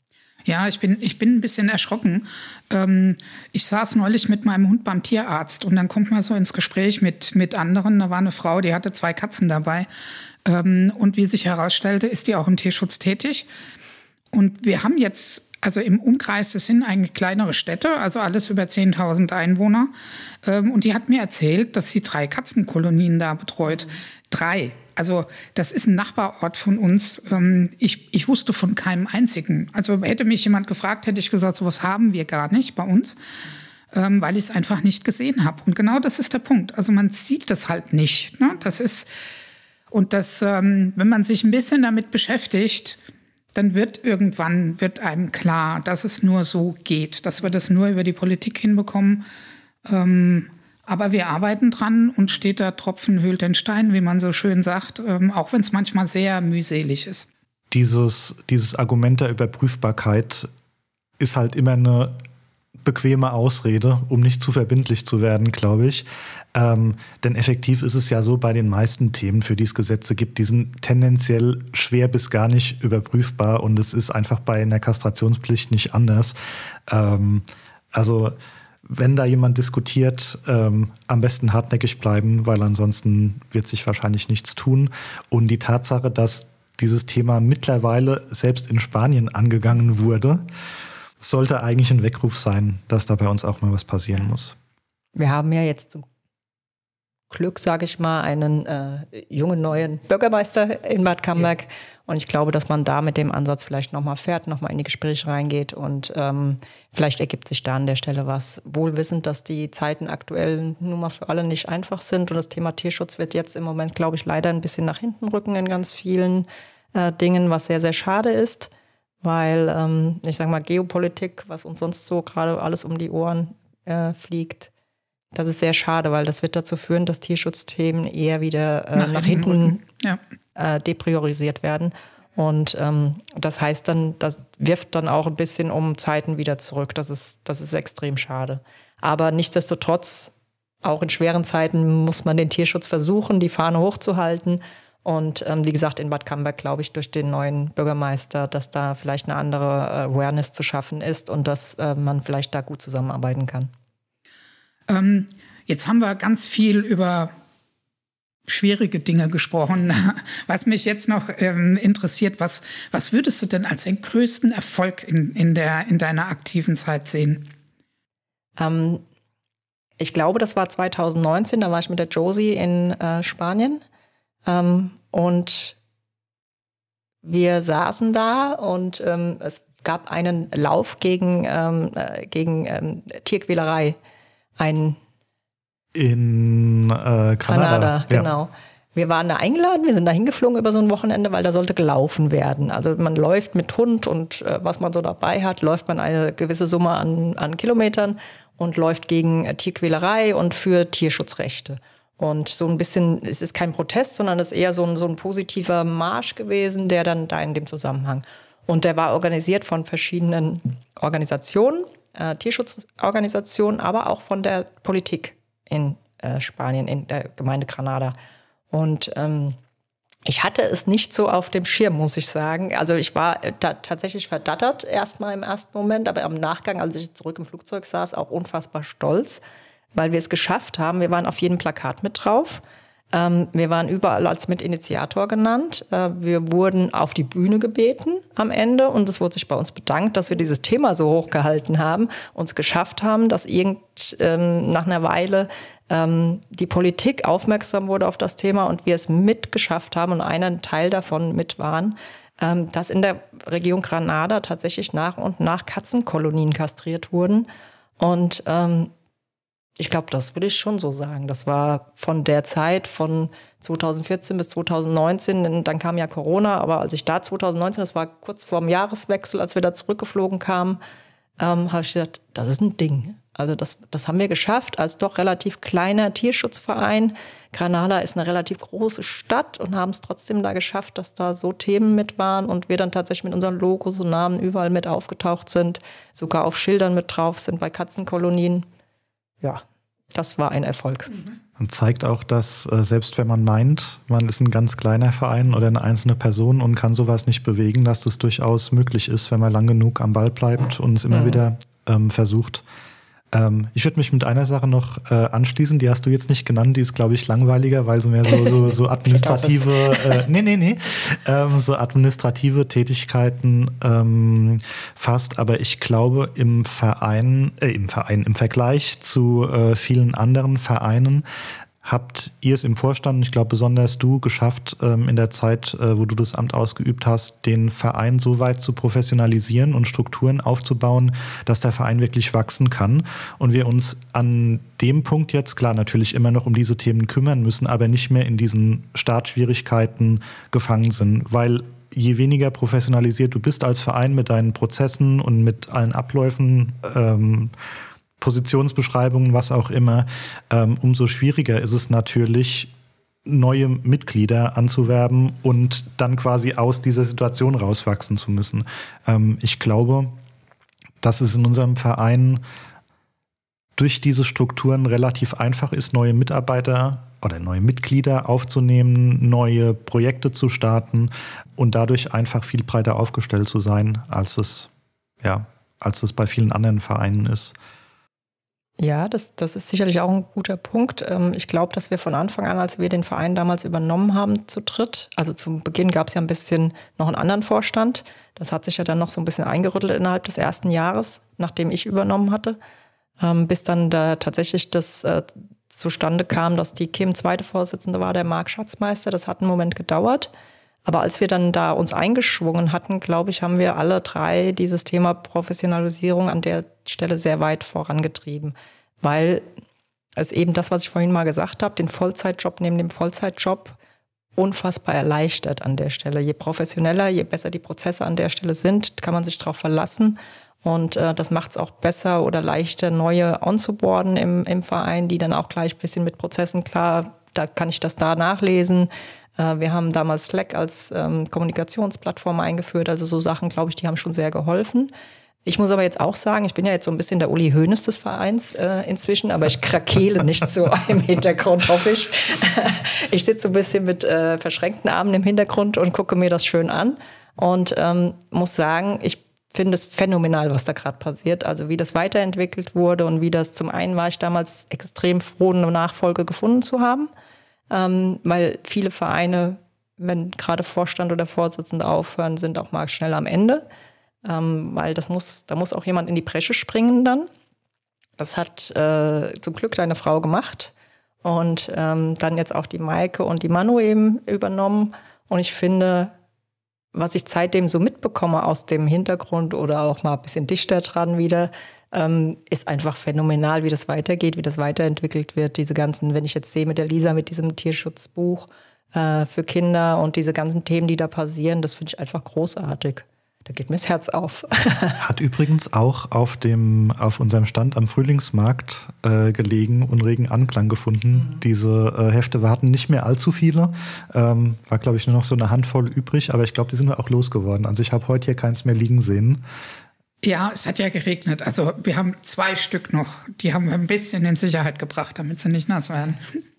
Speaker 1: Ja, ich bin, ich bin ein bisschen erschrocken. Ähm, ich saß neulich mit meinem Hund beim Tierarzt und dann kommt man so ins Gespräch mit, mit anderen. Da war eine Frau, die hatte zwei Katzen dabei. Ähm, und wie sich herausstellte, ist die auch im Tierschutz tätig. Und wir haben jetzt, also im Umkreis, das sind eigentlich kleinere Städte, also alles über zehntausend Einwohner. Ähm, und die hat mir erzählt, dass sie drei Katzenkolonien da betreut. Mhm. Drei. Also das ist ein Nachbarort von uns. Ich, ich wusste von keinem einzigen. Also hätte mich jemand gefragt, hätte ich gesagt, sowas haben wir gar nicht bei uns, weil ich es einfach nicht gesehen habe. Und genau das ist der Punkt. Also man sieht das halt nicht. Ne? Das ist, und das, wenn man sich ein bisschen damit beschäftigt, dann wird irgendwann wird einem klar, dass es nur so geht, dass wir das nur über die Politik hinbekommen. Aber wir arbeiten dran und steht der Tropfen höhlt den Stein, wie man so schön sagt, ähm, auch wenn es manchmal sehr mühselig ist.
Speaker 2: Dieses, dieses Argument der Überprüfbarkeit ist halt immer eine bequeme Ausrede, um nicht zu verbindlich zu werden, glaube ich. Ähm, denn effektiv ist es ja so bei den meisten Themen, für die es Gesetze gibt, die sind tendenziell schwer bis gar nicht überprüfbar und es ist einfach bei einer Kastrationspflicht nicht anders. Ähm, also wenn da jemand diskutiert, ähm, am besten hartnäckig bleiben, weil ansonsten wird sich wahrscheinlich nichts tun. Und die Tatsache, dass dieses Thema mittlerweile selbst in Spanien angegangen wurde, sollte eigentlich ein Weckruf sein, dass da bei uns auch mal was passieren muss.
Speaker 3: Wir haben ja jetzt zum Glück, sage ich mal, einen äh, jungen neuen Bürgermeister in Bad Camberg. Ja. Und ich glaube, dass man da mit dem Ansatz vielleicht nochmal fährt, nochmal in die Gespräche reingeht und ähm, vielleicht ergibt sich da an der Stelle was. Wohl wissend, dass die Zeiten aktuell nun mal für alle nicht einfach sind und das Thema Tierschutz wird jetzt im Moment, glaube ich, leider ein bisschen nach hinten rücken in ganz vielen äh, Dingen, was sehr, sehr schade ist, weil ähm, ich sage mal Geopolitik, was uns sonst so gerade alles um die Ohren äh, fliegt, das ist sehr schade, weil das wird dazu führen, dass Tierschutzthemen eher wieder äh, nach, nach hinten, hinten ja. äh, depriorisiert werden. Und ähm, das heißt dann, das wirft dann auch ein bisschen um Zeiten wieder zurück. Das ist, das ist extrem schade. Aber nichtsdestotrotz, auch in schweren Zeiten muss man den Tierschutz versuchen, die Fahne hochzuhalten. Und ähm, wie gesagt, in Bad Camberg glaube ich durch den neuen Bürgermeister, dass da vielleicht eine andere Awareness zu schaffen ist und dass äh, man vielleicht da gut zusammenarbeiten kann.
Speaker 1: Ähm, jetzt haben wir ganz viel über schwierige Dinge gesprochen. Was mich jetzt noch ähm, interessiert, was, was würdest du denn als den größten Erfolg in, in, der, in deiner aktiven Zeit sehen?
Speaker 3: Ähm, ich glaube, das war zwanzig neunzehn, da war ich mit der Josie in äh, Spanien. Ähm, und wir saßen da und ähm, es gab einen Lauf gegen, ähm, äh, gegen ähm, Tierquälerei. Ein
Speaker 2: in äh, Granada,
Speaker 3: Granada genau. Ja. Wir waren da eingeladen, wir sind da hingeflogen über so ein Wochenende, weil da sollte gelaufen werden. Also man läuft mit Hund und äh, was man so dabei hat, läuft man eine gewisse Summe an, an Kilometern und läuft gegen äh, Tierquälerei und für Tierschutzrechte. Und so ein bisschen, es ist kein Protest, sondern es ist eher so ein, so ein positiver Marsch gewesen, der dann da in dem Zusammenhang. Und der war organisiert von verschiedenen Organisationen, Äh, Tierschutzorganisationen, aber auch von der Politik in äh, Spanien, in der Gemeinde Granada. Und ähm, ich hatte es nicht so auf dem Schirm, muss ich sagen. Also ich war da tatsächlich verdattert erstmal im ersten Moment, aber am Nachgang, als ich zurück im Flugzeug saß, auch unfassbar stolz, weil wir es geschafft haben. Wir waren auf jedem Plakat mit drauf. Ähm, wir waren überall als Mitinitiator genannt. Äh, wir wurden auf die Bühne gebeten am Ende und es wurde sich bei uns bedankt, dass wir dieses Thema so hochgehalten haben, uns geschafft haben, dass irgend ähm, nach einer Weile ähm, die Politik aufmerksam wurde auf das Thema und wir es mitgeschafft haben und einen Teil davon mit waren, ähm, dass in der Region Granada tatsächlich nach und nach Katzenkolonien kastriert wurden. Und ähm, ich glaube, das würde ich schon so sagen. Das war von der Zeit von zwanzig vierzehn bis zwanzig neunzehn, denn dann kam ja Corona, aber als ich da zwanzig neunzehn, das war kurz vor dem Jahreswechsel, als wir da zurückgeflogen kamen, ähm, habe ich gedacht, das ist ein Ding. Also das, das haben wir geschafft als doch relativ kleiner Tierschutzverein. Granada ist eine relativ große Stadt und haben es trotzdem da geschafft, dass da so Themen mit waren und wir dann tatsächlich mit unseren Logos und Namen überall mit aufgetaucht sind, sogar auf Schildern mit drauf sind bei Katzenkolonien. Ja, das war ein Erfolg.
Speaker 2: Und zeigt auch, dass äh, selbst wenn man meint, man ist ein ganz kleiner Verein oder eine einzelne Person und kann sowas nicht bewegen, dass das durchaus möglich ist, wenn man lang genug am Ball bleibt und es immer mhm. wieder ähm, versucht. Ähm, ich würde mich mit einer Sache noch äh, anschließen, die hast du jetzt nicht genannt, die ist, glaube ich, langweiliger, weil so mehr so, so, so administrative, äh, nee, nee, nee, ähm, so administrative Tätigkeiten ähm, fasst. Aber ich glaube, im Verein, äh, im Verein, im Vergleich zu äh, vielen anderen Vereinen habt ihr es im Vorstand, ich glaube besonders du, geschafft, ähm, in der Zeit, äh, wo du das Amt ausgeübt hast, den Verein so weit zu professionalisieren und Strukturen aufzubauen, dass der Verein wirklich wachsen kann und wir uns an dem Punkt jetzt, klar, natürlich immer noch um diese Themen kümmern müssen, aber nicht mehr in diesen Startschwierigkeiten gefangen sind, weil je weniger professionalisiert du bist als Verein mit deinen Prozessen und mit allen Abläufen, ähm, Positionsbeschreibungen, was auch immer, ähm, umso schwieriger ist es natürlich, neue Mitglieder anzuwerben und dann quasi aus dieser Situation rauswachsen zu müssen. Ähm, ich glaube, dass es in unserem Verein durch diese Strukturen relativ einfach ist, neue Mitarbeiter oder neue Mitglieder aufzunehmen, neue Projekte zu starten und dadurch einfach viel breiter aufgestellt zu sein, als es, ja, als es bei vielen anderen Vereinen ist.
Speaker 3: Ja, das, das ist sicherlich auch ein guter Punkt. Ich glaube, dass wir von Anfang an, als wir den Verein damals übernommen haben, zu dritt, also zu Beginn gab es ja ein bisschen noch einen anderen Vorstand. Das hat sich ja dann noch so ein bisschen eingerüttelt innerhalb des ersten Jahres, nachdem ich übernommen hatte, bis dann da tatsächlich das äh, zustande kam, dass die Kim zweite Vorsitzende war, der Marc Schatzmeister. Das hat einen Moment gedauert. Aber als wir dann da uns eingeschwungen hatten, glaube ich, haben wir alle drei dieses Thema Professionalisierung an der Stelle sehr weit vorangetrieben. Weil es eben das, was ich vorhin mal gesagt habe, den Vollzeitjob neben dem Vollzeitjob unfassbar erleichtert an der Stelle. Je professioneller, je besser die Prozesse an der Stelle sind, kann man sich darauf verlassen. Und äh, das macht es auch besser oder leichter, neue onzuboarden im, im Verein, die dann auch gleich ein bisschen mit Prozessen, klar, da kann ich das da nachlesen. Wir haben damals Slack als ähm, Kommunikationsplattform eingeführt, also so Sachen, glaube ich, die haben schon sehr geholfen. Ich muss aber jetzt auch sagen, ich bin ja jetzt so ein bisschen der Uli Hoeneß des Vereins äh, inzwischen, aber ich krakeele nicht so im Hintergrund, hoffe ich. Ich sitze so ein bisschen mit äh, verschränkten Armen im Hintergrund und gucke mir das schön an und ähm, muss sagen, ich finde es phänomenal, was da gerade passiert, also wie das weiterentwickelt wurde und wie das, zum einen war ich damals extrem froh, eine Nachfolge gefunden zu haben. Ähm, weil viele Vereine, wenn gerade Vorstand oder Vorsitzende aufhören, sind auch mal schnell am Ende. Ähm, weil das muss, da muss auch jemand in die Bresche springen dann. Das hat äh, zum Glück deine Frau gemacht. Und ähm, dann jetzt auch die Maike und die Manu eben übernommen. Und ich finde, was ich seitdem so mitbekomme aus dem Hintergrund oder auch mal ein bisschen dichter dran wieder, ähm, ist einfach phänomenal, wie das weitergeht, wie das weiterentwickelt wird. Diese ganzen, wenn ich jetzt sehe mit der Lisa, mit diesem Tierschutzbuch äh, für Kinder und diese ganzen Themen, die da passieren, das finde ich einfach großartig. Da geht mir das Herz auf.
Speaker 2: Hat übrigens auch auf dem auf unserem Stand am Frühlingsmarkt äh, gelegen und regen Anklang gefunden. Mhm. Diese äh, Hefte, wir hatten nicht mehr allzu viele. Ähm, war, glaube ich, nur noch so eine Handvoll übrig, aber ich glaube, die sind wir auch losgeworden. Also ich habe heute hier keins mehr liegen sehen.
Speaker 1: Ja, es hat ja geregnet. Also wir haben zwei Stück noch. Die haben wir ein bisschen in Sicherheit gebracht, damit sie nicht nass werden.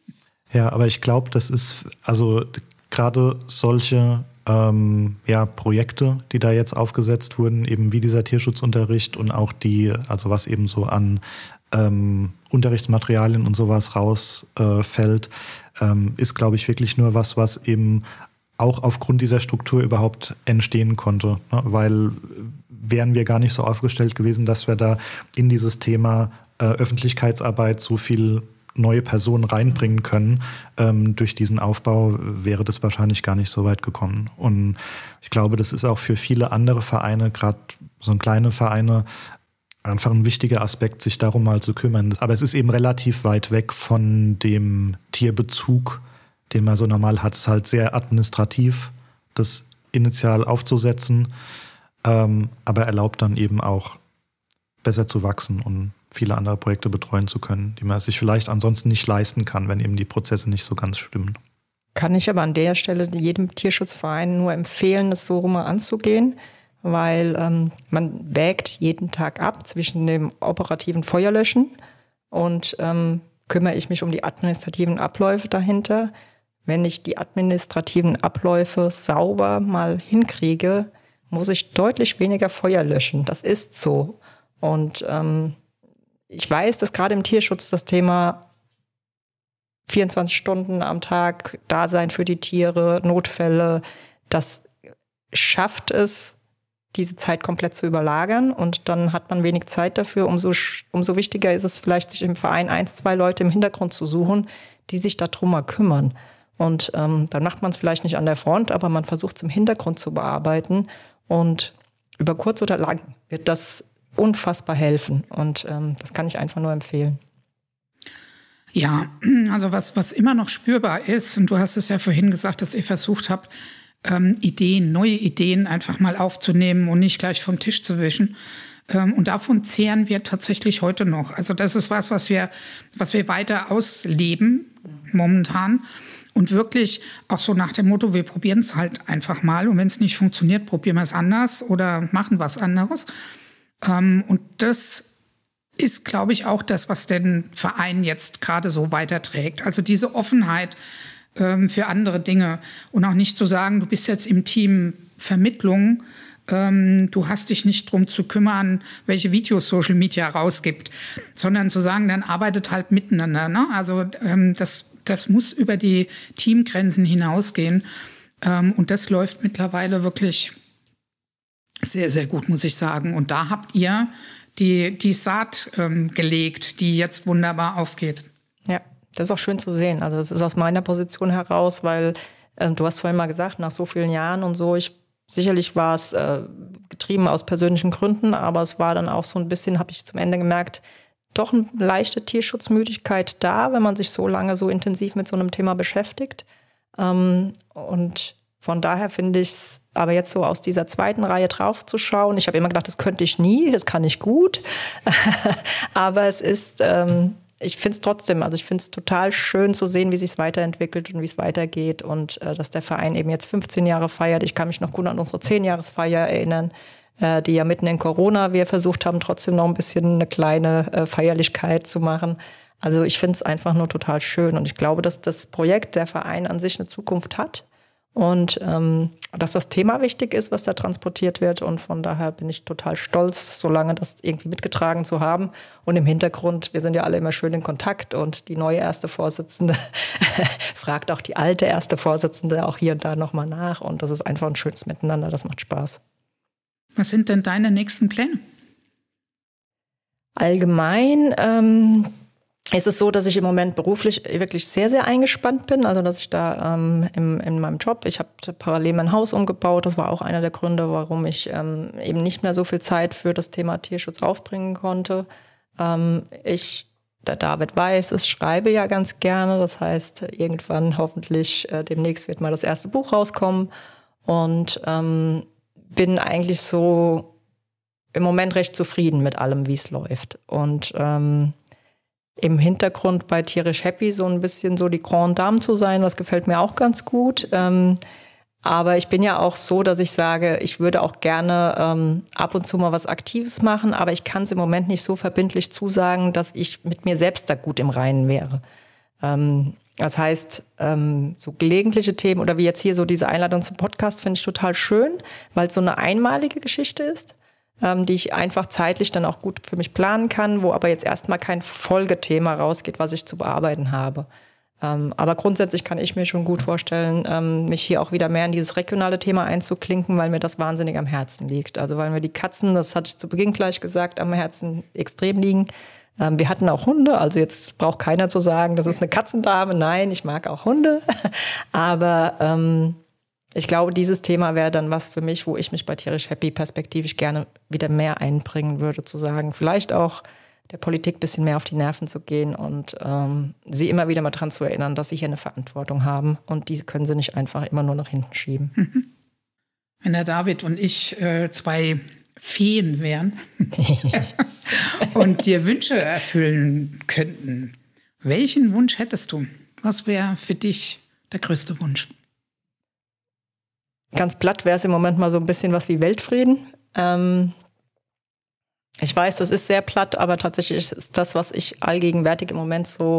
Speaker 2: Ja, aber ich glaube, das ist also gerade solche ähm, ja, Projekte, die da jetzt aufgesetzt wurden, eben wie dieser Tierschutzunterricht und auch die, also was eben so an ähm, Unterrichtsmaterialien und sowas rausfällt, äh, ähm, ist, glaube ich, wirklich nur was, was eben auch aufgrund dieser Struktur überhaupt entstehen konnte, ne? Weil wären wir gar nicht so aufgestellt gewesen, dass wir da in dieses Thema äh, Öffentlichkeitsarbeit so viel neue Personen reinbringen können. Ähm, durch diesen Aufbau wäre das wahrscheinlich gar nicht so weit gekommen. Und ich glaube, das ist auch für viele andere Vereine, gerade so kleine Vereine, einfach ein wichtiger Aspekt, sich darum mal zu kümmern. Aber es ist eben relativ weit weg von dem Tierbezug, den man so normal hat. Es ist halt sehr administrativ, das initial aufzusetzen, ähm, aber erlaubt dann eben auch besser zu wachsen und viele andere Projekte betreuen zu können, die man sich vielleicht ansonsten nicht leisten kann, wenn eben die Prozesse nicht so ganz stimmen.
Speaker 3: Kann ich aber an der Stelle jedem Tierschutzverein nur empfehlen, das so rum anzugehen, weil ähm, man wägt jeden Tag ab zwischen dem operativen Feuerlöschen und ähm, kümmere ich mich um die administrativen Abläufe dahinter. Wenn ich die administrativen Abläufe sauber mal hinkriege, muss ich deutlich weniger Feuer löschen. Das ist so. Und ähm, ich weiß, dass gerade im Tierschutz das Thema vierundzwanzig Stunden am Tag Dasein für die Tiere, Notfälle, das schafft es, diese Zeit komplett zu überlagern und dann hat man wenig Zeit dafür. Umso, umso wichtiger ist es vielleicht, sich im Verein eins, zwei Leute im Hintergrund zu suchen, die sich darum mal kümmern. Und ähm, dann macht man es vielleicht nicht an der Front, aber man versucht es im Hintergrund zu bearbeiten und über kurz oder lang wird das unfassbar helfen und ähm, das kann ich einfach nur empfehlen.
Speaker 1: Ja, also was, was immer noch spürbar ist, und du hast es ja vorhin gesagt, dass ihr versucht habt, ähm, Ideen, neue Ideen einfach mal aufzunehmen und nicht gleich vom Tisch zu wischen. Ähm, und davon zehren wir tatsächlich heute noch. Also das ist was, was wir, was wir weiter ausleben momentan. Und wirklich auch so nach dem Motto, wir probieren es halt einfach mal. Und wenn es nicht funktioniert, probieren wir es anders oder machen was anderes. Ähm, und das ist, glaube ich, auch das, was den Verein jetzt gerade so weiterträgt. Also diese Offenheit ähm, für andere Dinge und auch nicht zu sagen, du bist jetzt im Team Vermittlung, ähm, du hast dich nicht drum zu kümmern, welche Videos Social Media rausgibt, sondern zu sagen, dann arbeitet halt miteinander. Ne? Also ähm, das, das muss über die Teamgrenzen hinausgehen ähm, und das läuft mittlerweile wirklich sehr, sehr gut, muss ich sagen. Und da habt ihr die, die Saat ähm, gelegt, die jetzt wunderbar aufgeht.
Speaker 3: Ja, das ist auch schön zu sehen. Also das ist aus meiner Position heraus, weil äh, du hast vorhin mal gesagt, nach so vielen Jahren und so, ich sicherlich war es äh, getrieben aus persönlichen Gründen, aber es war dann auch so ein bisschen, habe ich zum Ende gemerkt, doch eine leichte Tierschutzmüdigkeit da, wenn man sich so lange so intensiv mit so einem Thema beschäftigt. Ähm, und von daher finde ich es, aber jetzt so aus dieser zweiten Reihe drauf zu schauen, ich habe immer gedacht, das könnte ich nie, das kann ich gut, aber es ist, ähm, ich finde es trotzdem, also ich finde es total schön zu sehen, wie sich es weiterentwickelt und wie es weitergeht und äh, dass der Verein eben jetzt fünfzehn Jahre feiert. Ich kann mich noch gut an unsere zehn-Jahres-Feier erinnern, äh, die ja mitten in Corona wir versucht haben, trotzdem noch ein bisschen eine kleine äh, Feierlichkeit zu machen. Also ich finde es einfach nur total schön und ich glaube, dass das Projekt, der Verein an sich eine Zukunft hat. Und ähm, dass das Thema wichtig ist, was da transportiert wird. Und von daher bin ich total stolz, so lange das irgendwie mitgetragen zu haben. Und im Hintergrund, wir sind ja alle immer schön in Kontakt. Und die neue erste Vorsitzende fragt auch die alte erste Vorsitzende auch hier und da nochmal nach. Und das ist einfach ein schönes Miteinander, das macht Spaß.
Speaker 1: Was sind denn deine nächsten Pläne?
Speaker 3: Allgemein ähm, ist es so, dass ich im Moment beruflich wirklich sehr, sehr eingespannt bin. Also dass ich da ähm, im, in meinem Job, ich habe parallel mein Haus umgebaut. Das war auch einer der Gründe, warum ich ähm, eben nicht mehr so viel Zeit für das Thema Tierschutz aufbringen konnte. Ähm, ich, der David weiß, ich schreibe ja ganz gerne. Das heißt, irgendwann hoffentlich äh, demnächst wird mal das erste Buch rauskommen. Und ähm, bin eigentlich so im Moment recht zufrieden mit allem, wie es läuft. Und ähm, im Hintergrund bei Tierisch Happy so ein bisschen so die Grande Dame zu sein, das gefällt mir auch ganz gut. Ähm, aber ich bin ja auch so, dass ich sage, ich würde auch gerne ähm, ab und zu mal was Aktives machen, aber ich kann es im Moment nicht so verbindlich zusagen, dass ich mit mir selbst da gut im Reinen wäre. Ähm, das heißt, ähm, so gelegentliche Themen oder wie jetzt hier so diese Einladung zum Podcast finde ich total schön, weil es so eine einmalige Geschichte ist. Ähm, die ich einfach zeitlich dann auch gut für mich planen kann, wo aber jetzt erstmal kein Folgethema rausgeht, was ich zu bearbeiten habe. Ähm, aber grundsätzlich kann ich mir schon gut vorstellen, ähm, mich hier auch wieder mehr in dieses regionale Thema einzuklinken, weil mir das wahnsinnig am Herzen liegt. Also weil mir die Katzen, das hatte ich zu Beginn gleich gesagt, am Herzen extrem liegen. Ähm, wir hatten auch Hunde, also jetzt braucht keiner zu sagen, das ist eine Katzendame. Nein, ich mag auch Hunde. aber ähm, ich glaube, dieses Thema wäre dann was für mich, wo ich mich bei Tierisch Happy perspektivisch gerne wieder mehr einbringen würde, zu sagen, vielleicht auch der Politik ein bisschen mehr auf die Nerven zu gehen und ähm, sie immer wieder mal daran zu erinnern, dass sie hier eine Verantwortung haben und die können sie nicht einfach immer nur nach hinten schieben.
Speaker 1: Mhm. Wenn der David und ich äh, zwei Feen wären und dir Wünsche erfüllen könnten, welchen Wunsch hättest du? Was wäre für dich der größte Wunsch?
Speaker 3: Ganz platt wäre es im Moment mal so ein bisschen was wie Weltfrieden. Ähm, ich weiß, das ist sehr platt, aber tatsächlich ist das, was ich allgegenwärtig im Moment so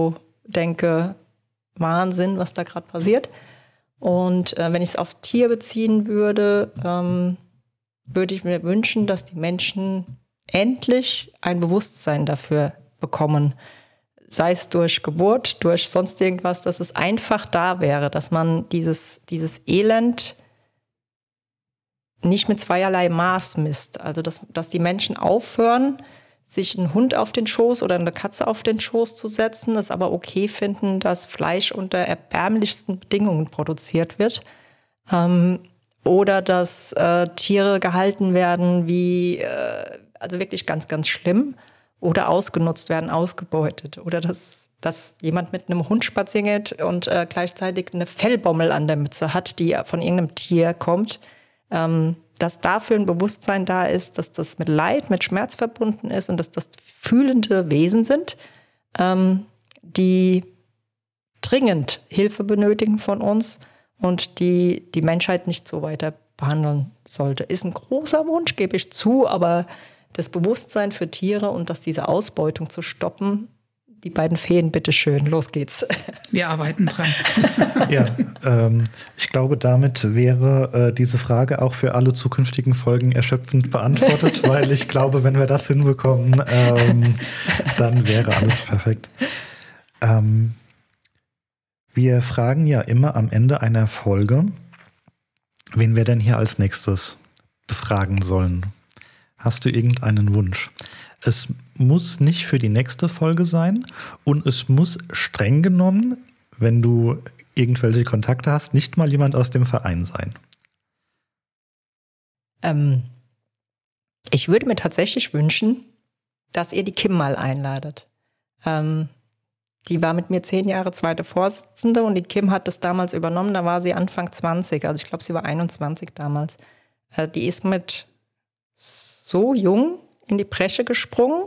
Speaker 3: denke, Wahnsinn, was da gerade passiert. Und äh, wenn ich es aufs Tier beziehen würde, ähm, würde ich mir wünschen, dass die Menschen endlich ein Bewusstsein dafür bekommen. Sei es durch Geburt, durch sonst irgendwas, dass es einfach da wäre, dass man dieses, dieses Elend nicht mit zweierlei Maß misst. Also dass, dass die Menschen aufhören, sich einen Hund auf den Schoß oder eine Katze auf den Schoß zu setzen, es aber okay finden, dass Fleisch unter erbärmlichsten Bedingungen produziert wird. Ähm, oder dass äh, Tiere gehalten werden wie, äh, also wirklich ganz, ganz schlimm. Oder ausgenutzt werden, ausgebeutet. Oder dass, dass jemand mit einem Hund spazieren geht und äh, gleichzeitig eine Fellbommel an der Mütze hat, die von irgendeinem Tier kommt. Ähm, dass dafür ein Bewusstsein da ist, dass das mit Leid, mit Schmerz verbunden ist und dass das fühlende Wesen sind, ähm, die dringend Hilfe benötigen von uns und die die Menschheit nicht so weiter behandeln sollte. Ist ein großer Wunsch, gebe ich zu, aber das Bewusstsein für Tiere und dass diese Ausbeutung zu stoppen, die beiden Feen, bitteschön, los geht's.
Speaker 1: Wir arbeiten dran.
Speaker 2: Ja, ähm, ich glaube, damit wäre äh, diese Frage auch für alle zukünftigen Folgen erschöpfend beantwortet, weil ich glaube, wenn wir das hinbekommen, ähm, dann wäre alles perfekt. Ähm, wir fragen ja immer am Ende einer Folge, wen wir denn hier als nächstes befragen sollen. Hast du irgendeinen Wunsch? Es muss nicht für die nächste Folge sein und es muss streng genommen, wenn du irgendwelche Kontakte hast, nicht mal jemand aus dem Verein sein.
Speaker 3: Ähm, ich würde mir tatsächlich wünschen, dass ihr die Kim mal einladet. Ähm, die war mit mir zehn Jahre zweite Vorsitzende und die Kim hat das damals übernommen, da war sie Anfang zwanzig, also ich glaube, sie war einundzwanzig damals. Äh, die ist mit so jung in die Bresche gesprungen.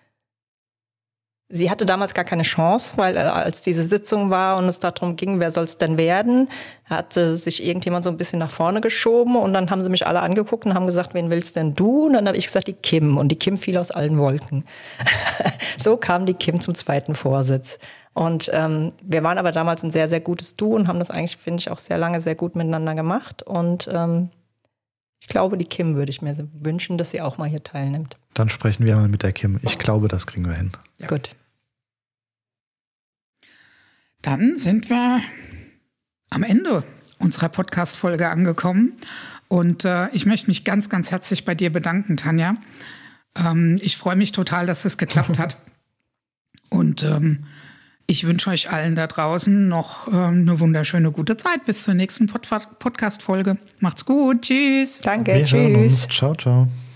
Speaker 3: Sie hatte damals gar keine Chance, weil äh, als diese Sitzung war und es darum ging, wer soll es denn werden, hatte sich irgendjemand so ein bisschen nach vorne geschoben und dann haben sie mich alle angeguckt und haben gesagt, wen willst denn du? Und dann habe ich gesagt, die Kim. Und die Kim fiel aus allen Wolken. So kam die Kim zum zweiten Vorsitz. Und ähm, wir waren aber damals ein sehr, sehr gutes Duo und haben das eigentlich, finde ich, auch sehr lange sehr gut miteinander gemacht. Und ähm, ich glaube, die Kim würde ich mir wünschen, dass sie auch mal hier teilnimmt.
Speaker 2: Dann sprechen wir mal mit der Kim. Ich glaube, das kriegen wir hin.
Speaker 3: Ja. Gut.
Speaker 1: Dann sind wir am Ende unserer Podcast-Folge angekommen. Und äh, ich möchte mich ganz, ganz herzlich bei dir bedanken, Tanja. Ähm, ich freue mich total, dass das geklappt hat. Und ähm, ich wünsche euch allen da draußen noch ähm, eine wunderschöne, gute Zeit. Bis zur nächsten Pod- Podcast-Folge. Macht's gut. Tschüss.
Speaker 3: Danke.
Speaker 2: Wir
Speaker 3: Tschüss.
Speaker 2: hören uns. Ciao, ciao.